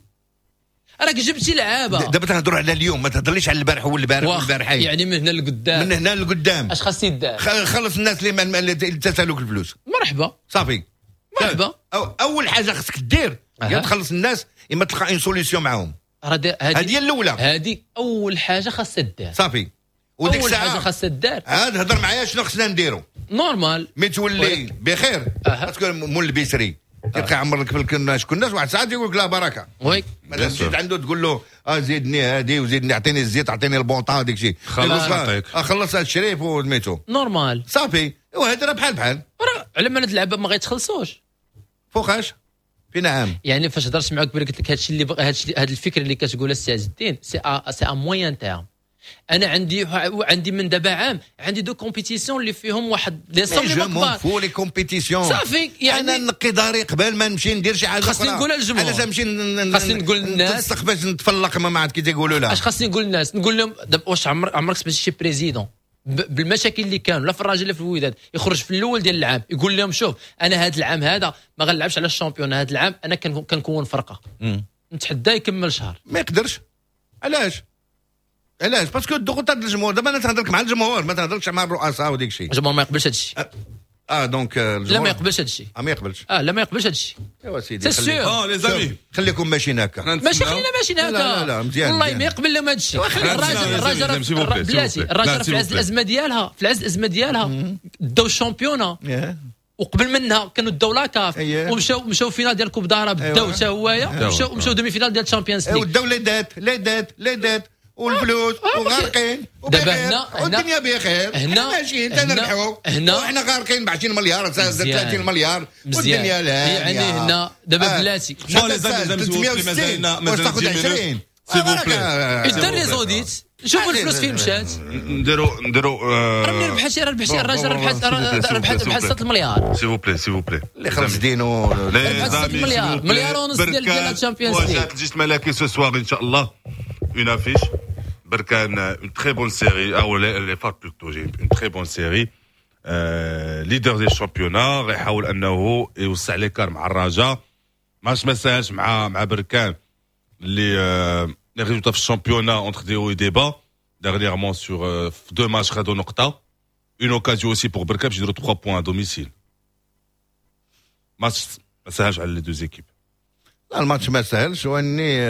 لعابه. دابا تهضروا على اليوم ما تهضرليش على البارح والبارحين يعني من هنا لقدام اش خاص يدار خلص الناس اللي تسالوك الفلوس مرحبا صافي مرحبا. اول حاجه خصك دير يا تخلص الناس اما تلقى ان سوليسيون معاهم. هذه الاولى هذه اول حاجه خاص تدار صافي. وديك اول الساعه حاجه خاص تدار عاد هضر معايا شنو خصنا نديرو نورمال مي تولي بخير باسكو مول البيسري تلقى عمر لك في شكون الناس واحد ساعات يقول لك لا بركه وي مادام مشيت عنده تقول له زيدني هذه وزيدني اعطيني الزيت اعطيني البونطا ديك الشيء خلص الشريف وسميتو نورمال صافي وهذا راه بحال على ما نلعب ما غيتخلصوش فوقاش في نعم. يعني فاش هضرت معاك قلت لك هادشي اللي هاد الفكره اللي كتقول السي عز الدين سي ا موين تيرم. انا عندي من دابا عام عندي دو كومبيتيسيون اللي فيهم واحد لي صوم كبار فو لي كومبيتيسيون صافي. يعني انا نقي داري قبل ما نمشي ندير شي حاجه خاصني نقولها للجمهور علاش نمشي خاصني نقول للناس نتسق باش نتفلق ما عاد كي تيقولوا لا اش خاصني نقول للناس نقول لهم واش عمرك سمعتي شي بريزيدون بالمشاكل اللي كانوا لا في الراجل لا في الوداد يخرج في الاول ديال العام يقول لهم شوف انا هذا العام هذا ما غنلعبش على الشامبيون هذا العام انا كنكون فرقه نتحدى يكمل شهر ما يقدرش. علاش باسكو الضغوطات الجمهور دابا انا تهضرك مع الجمهور ما تهضركش مع الرؤساء وديك الشيء. الجمهور ما يقبلش هذا الشيء دونك لا ما يقبلش هذا الشيء ما يقبلش لا ما يقبلش هذا الشيء ايوا سيدي سي سيور لي زامي خليكم ماشيين هكا ماشي خلينا ماشيين هكا لا مزيان والله ما يقبل لهم هذا الشيء. الراجل بلاتي الراجل في عز الازمه ديالها داو الشامبيونا وقبل منها كانوا داو لاكاف ومشاو فينال ديال كوب دارا بداو حتى هوايا ومشاو دومي فينال ديال الشامبيونز ليغ وداو لي دات والفلوس وغارقين دابا هنا والدنيا بخير هنا ماشيين تنربحوا وحنا غارقين ب 20 مليار 30 مليار والدنيا لا يعني هنا دابا بلاتي لي زامي مازال 20 سي فو بلي الدار لي زوديت شوفوا الفلوس فين مشات نديروا راه ربح الراجل ربح 6 مليار سي فو بلي اللي خلص دينو لي زامي مليار ونص ديال الشامبيونز ليغ واجهة الجيش الملكي سو سوار ان شاء الله une affiche بركان une très bonne série les phares plutôt j'ai une très bonne série leader des championnats يحاول انه يوسع لي كار مع الرجاء ما ساهلش مع بركان اللي les résultats في الشامبيونات entre des hauts et des bas dernièrement sur 2 matchs خدوا نقطة une occasion aussi pour بركان باش يديروا 3 points à domicile ما ساهلش على les deux équipes. لا الماتش ما ساهلش واني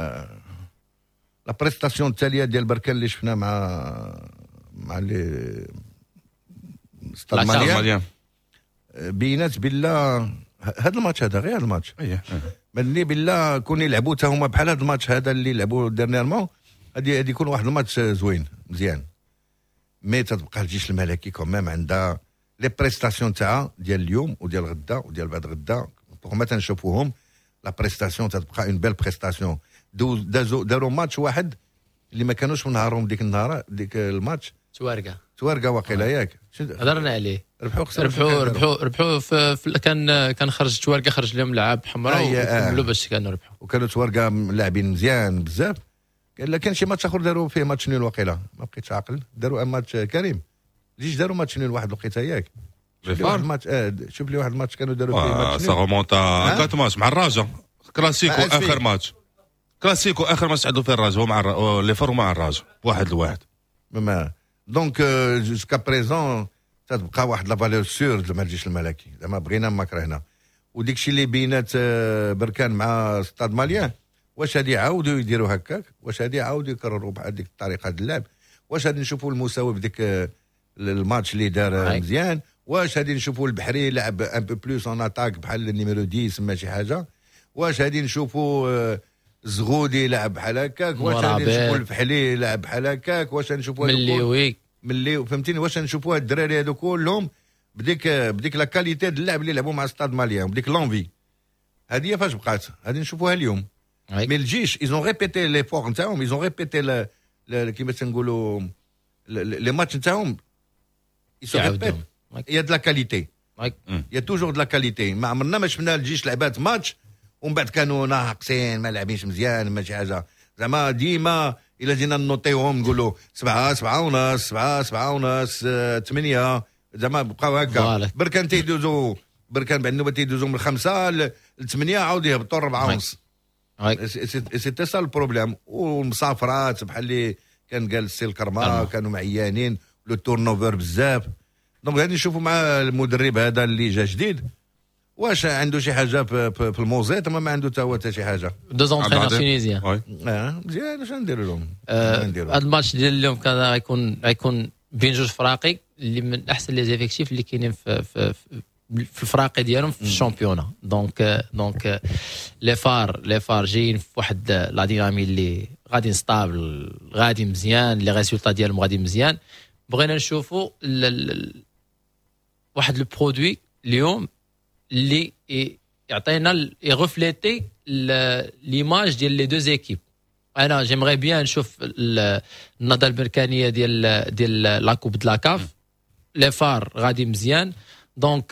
لا بريستاسيون التاليه ديال بركان اللي شفنا مع لي ستاد ماليان بينات بالله هذا الماتش هذا غير هذا الماتش بان لي بالله كون يلعبوا حتى هما بحال هذا الماتش هذا اللي لعبوا ديرنييرمون هذه يكون واحد الماتش زوين مزيان. مي تتبقى الجيش الملكي كوميم عندها لي بريستاسيون تاعها ديال اليوم وديال غدا وديال بعد غدا بوغ ما تنشوفوهم. لا بريستاسيون تتبقى اون بيل بريستاسيون. داروا ماتش واحد اللي ما كانوش من نهارهم ديك النهار ديك الماتش توارقه واقيلا ياك هضرنا عليه. ربحوا كان خرج توارقه، خرج لهم لعاب حمراء وكملوا باش كانوا ربحوا. وكانوا توارقه لاعبين مزيان بزاف. لا كان شي ماتش اخر داروا فيه ماتش نول واقيلا ما بقيتش عاقل. داروا ماتش كريم ليش داروا ماتش نول واحد لقيتها ياك. شوف لي واحد الماتش شوف لي واحد الماتش كانوا داروا فيه ماتش سا ريمونتا 4 ماتش مع الرجاء كلاسيكو اخر ماتش. كلاسيكو اخر ماتش عندو فيه الرجاء ومع لي فور مع الرجاء 1-1. دونك جوسكا بريزون تتبقى واحد لا فالور سور زعما الجيش الملكي زعما بغينا ما كرهنا. وديك الشيء اللي بينات بركان مع ستاد ماليان واش هادي يعاودوا يديروا هكاك؟ واش هادي يعاودوا يكرروا بهذيك ديك الطريقه د اللعب؟ واش غادي نشوفوا المساوي بديك الماتش اللي دار مزيان؟ واش غادي نشوفوا البحري لعب ان بو بلوس اون اتاك بحال النيميرو 10 ما شي حاجه؟ واش غادي نشوفوا زغودي لعب بحال هكاك؟ واش غادي نشوفوا الفحلي لعب بحال هكاك؟ واش نشوفوا ملي فهمتيني؟ واش نشوفوا هاد الدراري هادو كلهم بديك لا كاليتي د اللعب اللي لعبوا مع ستاد ماليان بديك لونفي هذه فاش بقات؟ غادي نشوفوها اليوم. مي الجيش ايزون ريبيتي لي فور نتاعهم، ايزون ريبيتي كيما تنقولوا لي ماتش نتاعهم يسو يا د لا كاليتي يا توجور د لا كاليتي. ما عمرنا ما شفنا الجيش لعبات ماتش ومن بعد كانوا ناقصين ما لاعبينش مزيان ما شي حاجه. زعما ديما الا جينا نوطيوهم نقولوا 7 ونص 7 ونص 8 زعما بقاو هكا. بركان تيدوزوا بركان بعد النوبه تيدوزوا من 5 ل 8 عاود يهبطوا 4 ونص. سيتي سا البروبليم. والمسافرات بحال اللي كان قال السي الكرما كانوا معيانين لو تورنوفر بزاف. دونك غادي نشوفوا مع المدرب هذا اللي جا جديد واش عنده شي حاجه في الموزيت ما عنده حتى هو حتى شي حاجه. دو زونترينور تونيزيان مزيان. اش نديروا لهم؟ هذا الماتش ديال اليوم كان غيكون بين جوج فراقي اللي من احسن لي زيفيكتيف اللي كاينين في الفراقي ديالهم في الشامبيونا. دونك لي فار جايين في واحد لا دينامي اللي غادي ستابل غادي مزيان لي ريزولطا ديالهم غادي مزيان. بغينا نشوفوا واحد لو برودوي اليوم اللي يعطينا يغفليتي ليماج ديال لي دو زيكيب. انا جيمغي بيان نشوف النضال البركانيه ديال لا كوب د لا كاف. لي فار غادي مزيان. دونك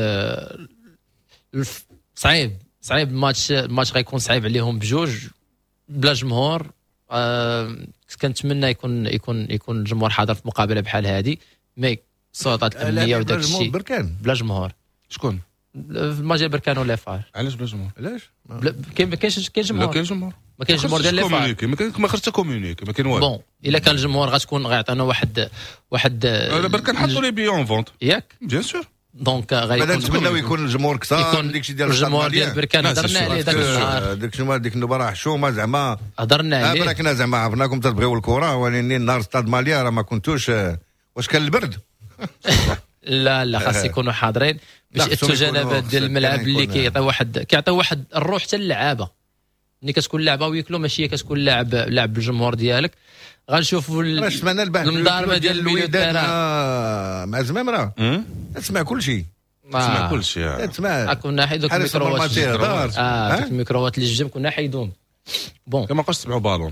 صعيب الماتش غيكون صعيب عليهم بجوج بلا جمهور. كنتمنى يكون الجمهور حاضر في مقابله بحال هذه. مي السلطات الامنيه وداك الشيء بلا جمهور. شكون في الماتش ديال بركان ولا فار؟ علاش بلا جمهور؟ علاش كاين جمهور؟ كاين جمهور ما كاينش جمهور ديال لي فار. ما خرجت كومونيكي ما كاين والو. بون الا كان الجمهور غتكون غيعطينا واحد بركان حطوا لي بي اون فونت ياك بيان سور. دونك غيكون نتمناو يكون الجمهور كثار داكشي ديال الجمهور ديال بركان. هضرنا عليه داك النهار ديك النوبه راه حشومه زعما هضرنا عليه. بركنا زعما عرفناكم تبغيو الكره ولكن نهار ستاد ماليا راه ما كنتوش. واش كان البرد؟ لا خاص يكونوا حاضرين باش التجانبات ديال الملعب اللي كيعطي واحد الروح حتى اللعابه. ملي كتكون لعبه ويكلو ماشي هي كتكون لاعب بالجمهور ديالك. غنشوفوا المضاربه ديال الوداد مع زمامره تسمع كل شيء. تسمع كل شيء. تسمع كنا حيدوك الميكروات دوك الميكروات اللي الجيم كنا حيدوهم. بون كما بقاش تسمعوا بالون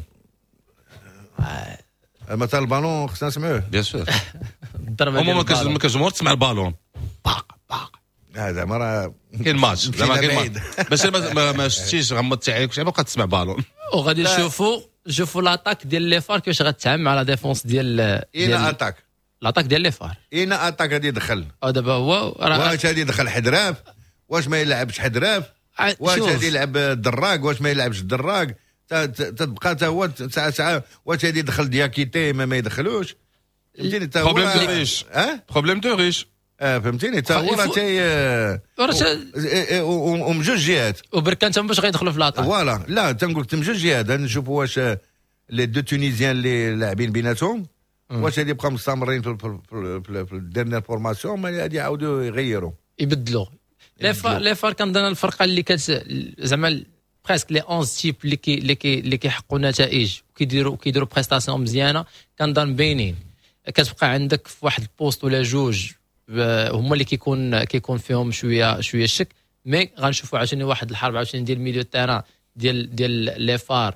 مثلا البالون خصنا نسمعوه بيان سور. الضربه ديال ما كاينش جمهور تسمع البالون هذا مرة كاين ماتش زعما كاين باش ما شتيش غمضتي عليك شي بقى تسمع بالون. وغادي نشوفوا لاطاك ديال لي فار كيفاش غتعامل مع لا ديفونس ديال اتاك لاطاك ديال لي فار. اتاك غادي يدخل دابا هو واش غادي يدخل حدراف واش ما يلعبش حدراف واش غادي يلعب الدراك واش ما يلعبش الدراك تبقى حتى هو ساعه واش غادي يدخل دياكيتي ما يدخلوش. فهمتيني تا هو بروبليم دو ريش فهمتيني تا هو ومن جوج جهات وبركان تما باش غيدخلوا في لاطاك فوالا. لا تنقول لك من جوج جهات نشوفوا واش لي دو تونيزيان اللي لاعبين بيناتهم واش غادي يبقاو مستمرين في الديرنيير فورماسيون ما غادي يعاودوا يغيروا يبدلوا. لي فار كنظن الفرقه اللي زعما بريسك لي 11 تيب اللي كيحققوا نتائج وكيديروا بريستاسيون مزيانه كنظن باينين. كتبقى عندك في واحد البوست ولا جوج هما اللي كيكون فيهم شويه الشك، مي غنشوفوا عاوتاني واحد الحرب عاوتاني ديال ميليو تيران ديال لي فار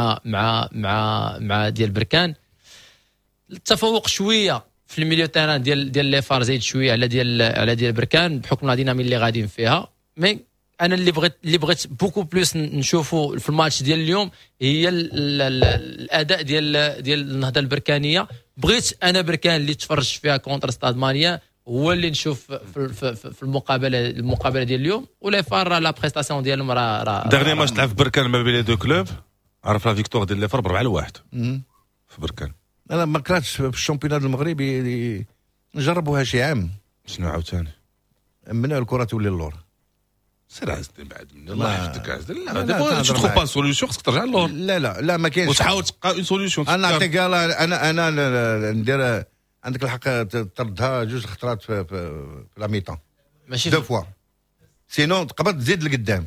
مع ديال بركان. التفوق شويه في الميليو تيران ديال لي فار زايد شويه على ديال بركان بحكم لا دينامي اللي غاديين فيها. مي انا اللي بغيت بوكو بلوس نشوفوا في الماتش ديال اليوم هي الاداء ديال النهضه البركانيه. بغيت انا بركان اللي تفرج فيها كونتر ستاد ماليا هو اللي نشوف في المقابله ديال اليوم. ولا فار لا بريستاسيون ديالهم راه دغني ماتش تلعب في بركان ما بين لي دو كلوب عرف لا فيكتوار ديال لي فار 4-1 في بركان. انا ما كرهتش في الشامبيونات المغربي نجربوها شي عام. شنو عاوتاني من الكره تولي اللور. سير عز الدين بعد مني الله يحفظك عز الدين. لا دابا تشوف با سوليوشن خصك ترجع للور. لا ما كاينش وتحاول تلقى اون سوليوشن. انا نعطيك انا ندير عندك الحق تردها جوج خطرات في لا ميطون ماشي دو فوا سينون تقبض زيد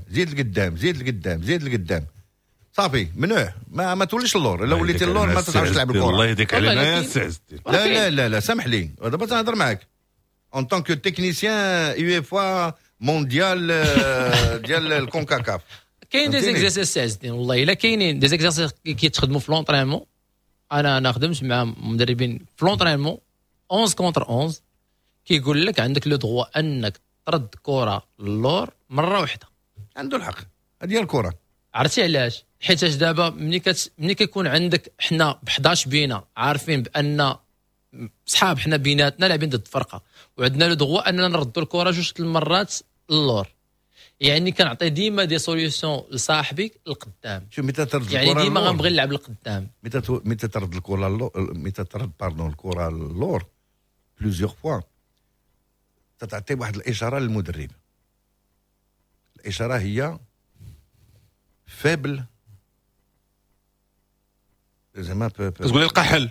لقدام صافي منوح ما توليش اللور. الا وليتي اللور ما تقدرش تلعب الكره. الله يهديك علينا يا سي عز الدين. لا سامح لي دابا تنهضر معاك اون طونك تكنيسيان يو اف ا مونديال ديال الكونكاكاف. كاين دي زيكزارسيس عز الدين والله الا كاينين دي زيكزارسيس كيتخدموا في لونطرينمون. انا خدمت مع مدربين في لونطرينمون 11 كونتر 11 كيقول لك عندك لو دغوا انك ترد كره للور مره واحده. عنده الحق هذه هي الكره. عرفتي علاش؟ حيتاش دابا ملي كيكون عندك حنا ب 11 بينا عارفين بان صحاب حنا بيناتنا لاعبين ضد فرقه وعندنا لو دغوا اننا نردوا الكره جوج المرات للور، يعني كنعطي ديما دي سوليوشن لصاحبي القدام. شوف متى ترد يعني الكره ديما غنبغي نلعب القدام. متى ترد الكره للور بلوزيغ فوا تعطي واحد الاشاره للمدرب. الاشاره هي فابل زعما تقول لي لقى حل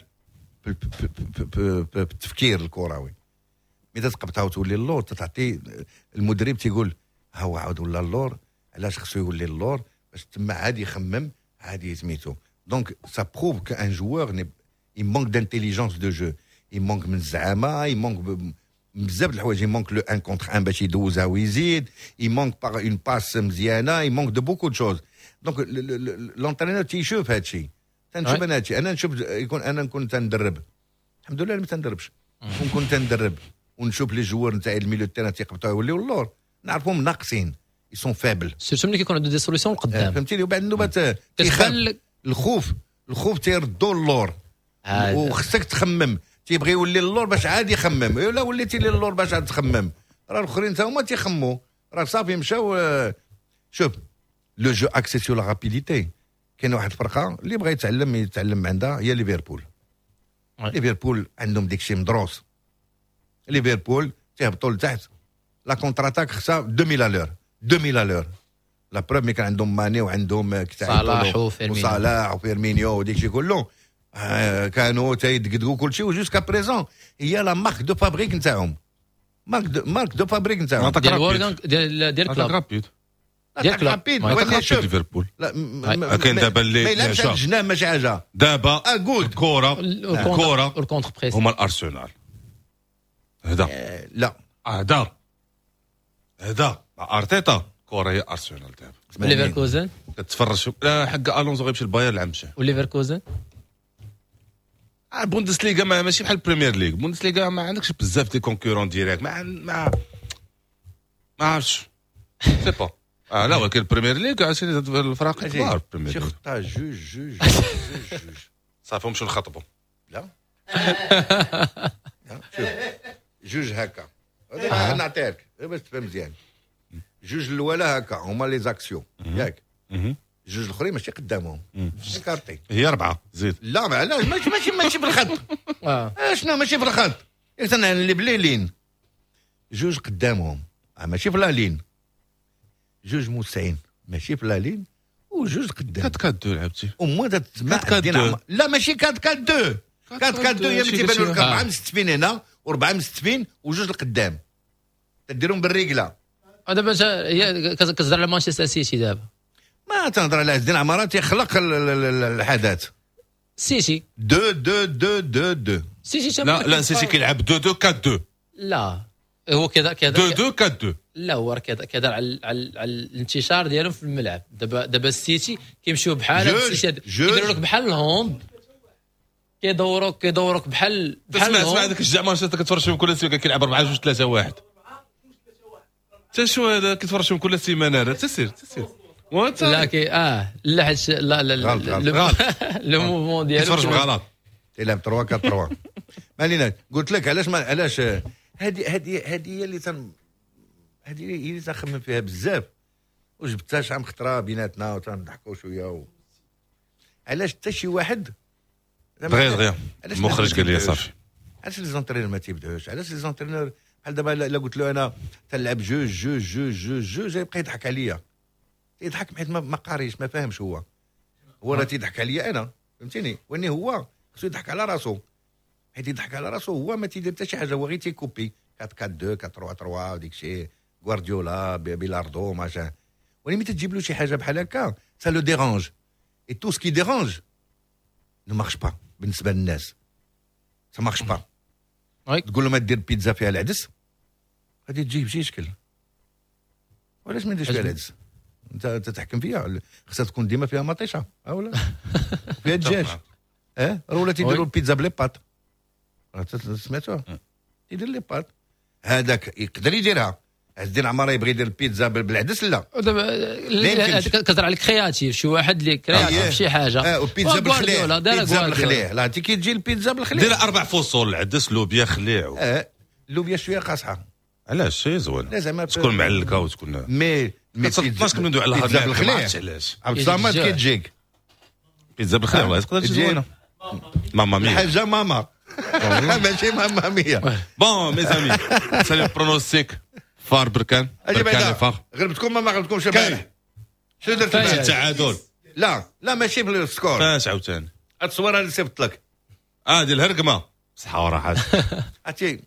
بالتفكير الكروي. متى تقبطها وتولي اللور تعطي المدرب تيقول ها هو عاود ولا اللور علاش خصو يولي اللور باش تما عادي يخمم عادي سميتو. دونك سا بروف كو ان جوور يمونك دانتيليجونس دو جو يمونك من الزعامه يمونك بزاف د الحوايج يمونك لو ان كونتر ان باش يدوزها ويزيد يمونك باغ اون باس مزيانه يمونك دو بوكو دو شوز. دونك لونترينور تيشوف هادشي تنشوف انا هادشي. انا نشوف يكون انا نكون تندرب الحمد لله ما تندربش ونكون تندرب ونشوف لي جوار نتاع الميليو تاعنا تيقبطوا يوليو اللور نعرفهم ناقصين يسون فابل سيرتو ملي كيكون عنده دي سوليسيون القدام فهمتيني. وبعد النوبات كتخل الخوف تيردو اللور وخصك تخمم تيبغي يولي اللور باش عادي يخمم. الا وليتي للور باش عاد تخمم راه الاخرين تا هما تيخموا راه صافي مشاو. شوف لو جو اكسي سو لا رابيديتي. كاين واحد الفرقه اللي بغى يتعلم عندها هي ليفربول. ليفربول عندهم ديكشي مدروس. ليفربول تيهبطوا لتحت لا كونتر اتاك خصها 2000 لور لا بروف ملي كان عندهم ماني وعندهم صلاح وفيرمينيو وديكشي كله كانوا تيدقدقوا كلشي وجوسكا بريزون هي لا مارك دو فابريك نتاعهم. مارك دو فابريك نتاعهم ديال كلاب ديال كلاب ليفربول. كاين دابا اللي لا الجنان ماشي حاجه دابا الكره والكونتر بريس هما الارسنال هذا لا هذا ارتيتا كره هي ارسنال دابا. ليفركوزن كتفرج حق الونزو غيمشي الباير العام الجاي. وليفركوزن البوندسليغا ماشي بحال البريمير ليغ. البوندسليغا ما عندكش بزاف دي كونكورون ديريكت ما عرفتش سي با. لا ولكن البريمير ليغ عرفتي الفرق كبار. شي خطا جوج صافي مشيو نخطبوا. لا شوف جوج هكا هذا نعطيك باش تفهم مزيان. جوج الاولى هكا هما لي زاكسيون ياك جوج الاخرين ماشي قدامهم كارتي هي 4 زيد. لا ماشي بالخط. شنو ماشي بالخط انا اللي بليلين جوج قدامهم ماشي في لالين. جوج موسعين ماشي في لالين وجوج قدام. 4-4-2 لعبتي ومو تسمع لا ماشي 4-4-2 هي اللي تيبان لك 4 مستفين هنا و4 مستفين وجوج القدام تديرهم بالرجله. دابا هي كتهضر على مانشستر سيتي دابا ما تنهضر على عز الدين عمارة تيخلق الحدث. سيسي دو سيسي لا سيسي كيلعب 2-2-4-2. لا هو كذا 2-2-4-2. لا هو راه كذا على الانتشار ديالهم في الملعب. دابا السيتي كيمشيو بحال كيديروا لك بحال الهوند، كيدوروك بحال اسمع هذاك الشجاع مانشستر كتفرج فيهم كل سيمانه كيلعب 4-2-3-1. حتى شو هذا كيتفرج فيهم كل سيمانه هذا تسير لا لا حيت لو موفمون ديالو كيتفرج بغلط. تلعب 3-4-3. ما علينا. قلت لك علاش هذه هي اللي هذه اللي تنخمم فيها بزاف وجبتها شحال من خطره بيناتنا وتنضحكوا شويه علاش حتى شي واحد دغيا المخرج قال لي صافي. علاش لي زونترينور ما تيبداوش؟ علاش لي زونترينور بحال دابا الا قلت له انا تلعب جوج يبقى يضحك عليا، يضحك حيت ما قاريش ما فاهمش. هو راه تيضحك عليا انا، فهمتيني؟ واني هو خصو يضحك على راسو، حيت يضحك على راسو هو ما تيدير حتى شي حاجه، هو غير تيكوبي 4-4-2 4-3-3 وديك شي غوارديولا بيلاردو ماشا. ولكن ملي تجيب له شي حاجه بحال هكا سا لو ديرانج اي تو سكي ديرانج نو مارش با بالنسبه للناس، سا مارش با. تقول له ما دير بيتزا فيها العدس غادي تجي بشي شكل، وعلاش ما نديرش فيها العدس؟ انت تحكم فيها، خصها تكون ديما فيها مطيشه ولا فيها الدجاج. ولا تيديروا البيتزا بلي بات، سمعتوها يدير لي بات. هذاك يقدر يديرها. عز الدين عماره يبغي يدير البيتزا بالعدس لا دابا كتهضر على الكرياتيف، شي واحد اللي كرياتيف شي حاجه والبيتزا بالخليع، بيتزا بالخليع لا كي تجي البيتزا بالخليع دير 4 فصول العدس لوبيا خليع اللوبيا شويه قاصحه. علاش شي زوين لا زعما تكون معلكه وتكون مي فاش كندوي على بيتزا بالخليع علاش عبد الصمد كيتجيك بيتزا بالخليع والله تقدر تجي زوينه. ماما ميا حاجه ماما ماشي ماما ميا. بون مي زامي سالي برونوستيك فار بركان فار غلبتكم ما غلبتكمش البارح. شنو درت التعادل؟ لا ماشي بالسكور. فاش عاوتاني هاد الصوره اللي صيفط لك ديال الهرقمه صحه وراحه. عرفتي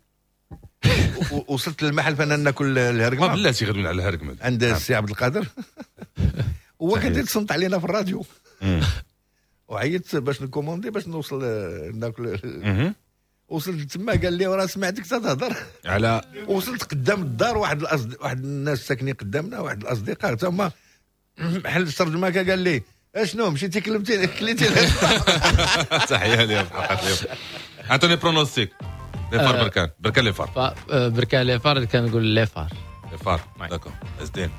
وصلت للمحل فانا ناكل الهرقمه بلاتي غير من على الهرقمه عند السي عبد القادر هو كان يتصنت علينا في الراديو وعيطت باش نكوموندي باش نوصل ناكل. وصلت تما قال لي وراه سمعتك تهضر على. وصلت قدام الدار واحد الناس ساكنين قدامنا، واحد الاصدقاء تما محل الترجمه قال لي اشنو مشيتي كلمتي كليتي. تحيه لي حقات لي. عطوني برونوستيك لي فار بركان لي فار بركان لي فار كنقول لي فار داكور. ازدين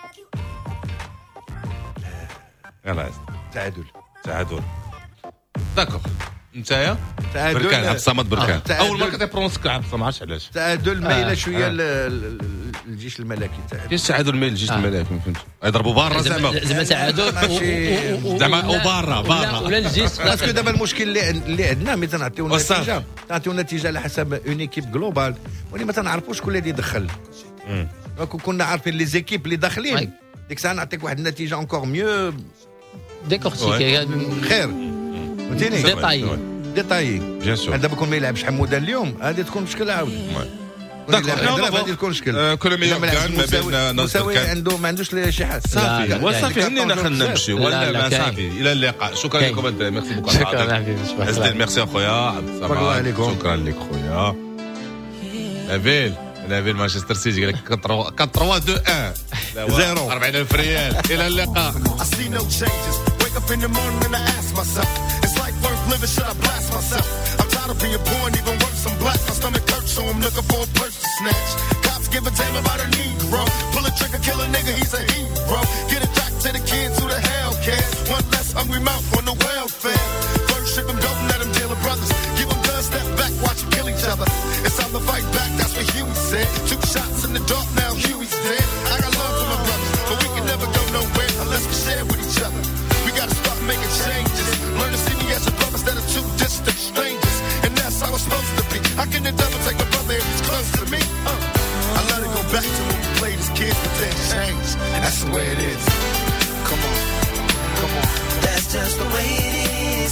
يلا تعادل داكور. نتايا بركان عبد الصمد بركان اول مره كتبرونسك عبد الصمد، ما عرفتش علاش. تعادل مايله شويه الجيش الملكي. كاين تعادل مايل الجيش الملكي ما فهمتش يضربوا برا زعما تعادل زعما برا ولا الجيش. باسكو دابا المشكل اللي عندنا ملي تنعطيو النتيجه على حسب اون ايكيب جلوبال، ولكن ما تنعرفوش شكون اللي يدخل. كنا عارفين لي زيكيب اللي داخلين ديك الساعه نعطيك واحد النتيجه اونكور ميو ديكورتيكي خير فهمتيني ديتايي بيان سور. دابا كون ما يلعبش حمودان اليوم غادي تكون مشكله عاود. غادي تكون مشكل. كل ما كان ما بين مساوي عنده ما عندوش شي حاجه صافي وصافي هنينا خلينا نمشيو ولا ما صافي. الى اللقاء. شكرا لكم ميرسي بوكو. شكرا حبيبي. عزيزي ميرسي اخويا عبد الصمد. شكرا لك خويا نبيل مانشستر سيتي قال لك 4-3-2-1 0 40,000 ريال. الى اللقاء. I see no changes. Wake up in the morning and I ask myself, is life worth living? Should I blast myself? I'm tired of being poor and even worse, I'm black. My stomach hurts, so I'm looking for a purse to snatch. Cops give a damn about a Negro. Pull a trigger, kill a nigga, he's a hero. Get it back to the kids who the hell cares. One less hungry mouth on the welfare. First ship them, don't let them deal with brothers. Give them guns, step back, watch them kill each other. It's time to fight back, that's what Huey said. 2 shots in the dark, now Huey's dead. I got love for my brothers, but we can never go nowhere unless we share with each other. We gotta start making changes. Learn to see me as a brother instead of 2 distant strangers. And that's how it's supposed to be. How can the devil take a brother if he's close to me? I let it go back to when we played as kids, but then changed. And that's the way it is. Come on. That's just the way it is.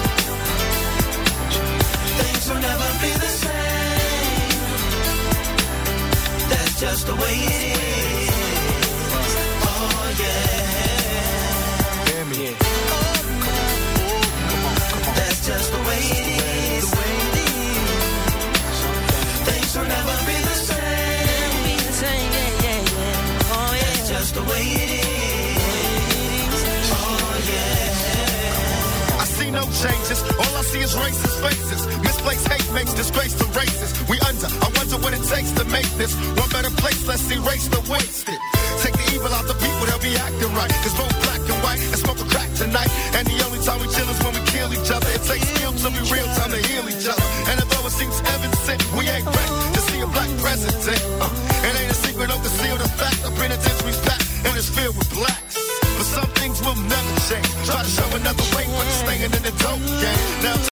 Things will never be the same. That's just the way it is. Oh yeah. no changes. All I see is racist faces. Misplaced hate makes disgrace to races. We under, I wonder what it takes to make this one better place. Let's erase the wasted. Take the evil out the people, they'll be acting right. Cause both black and white and smoke a crack tonight. And the only time we chill is when we kill each other. It takes skill to be real time to heal each other. And although it seems evident, we ain't ready to see a black president. It ain't a secret, don't conceal the fact. The penitentiary's packed and it's filled with blacks. But some things will never change. Try to show another way, but you're staying in the dope game. Now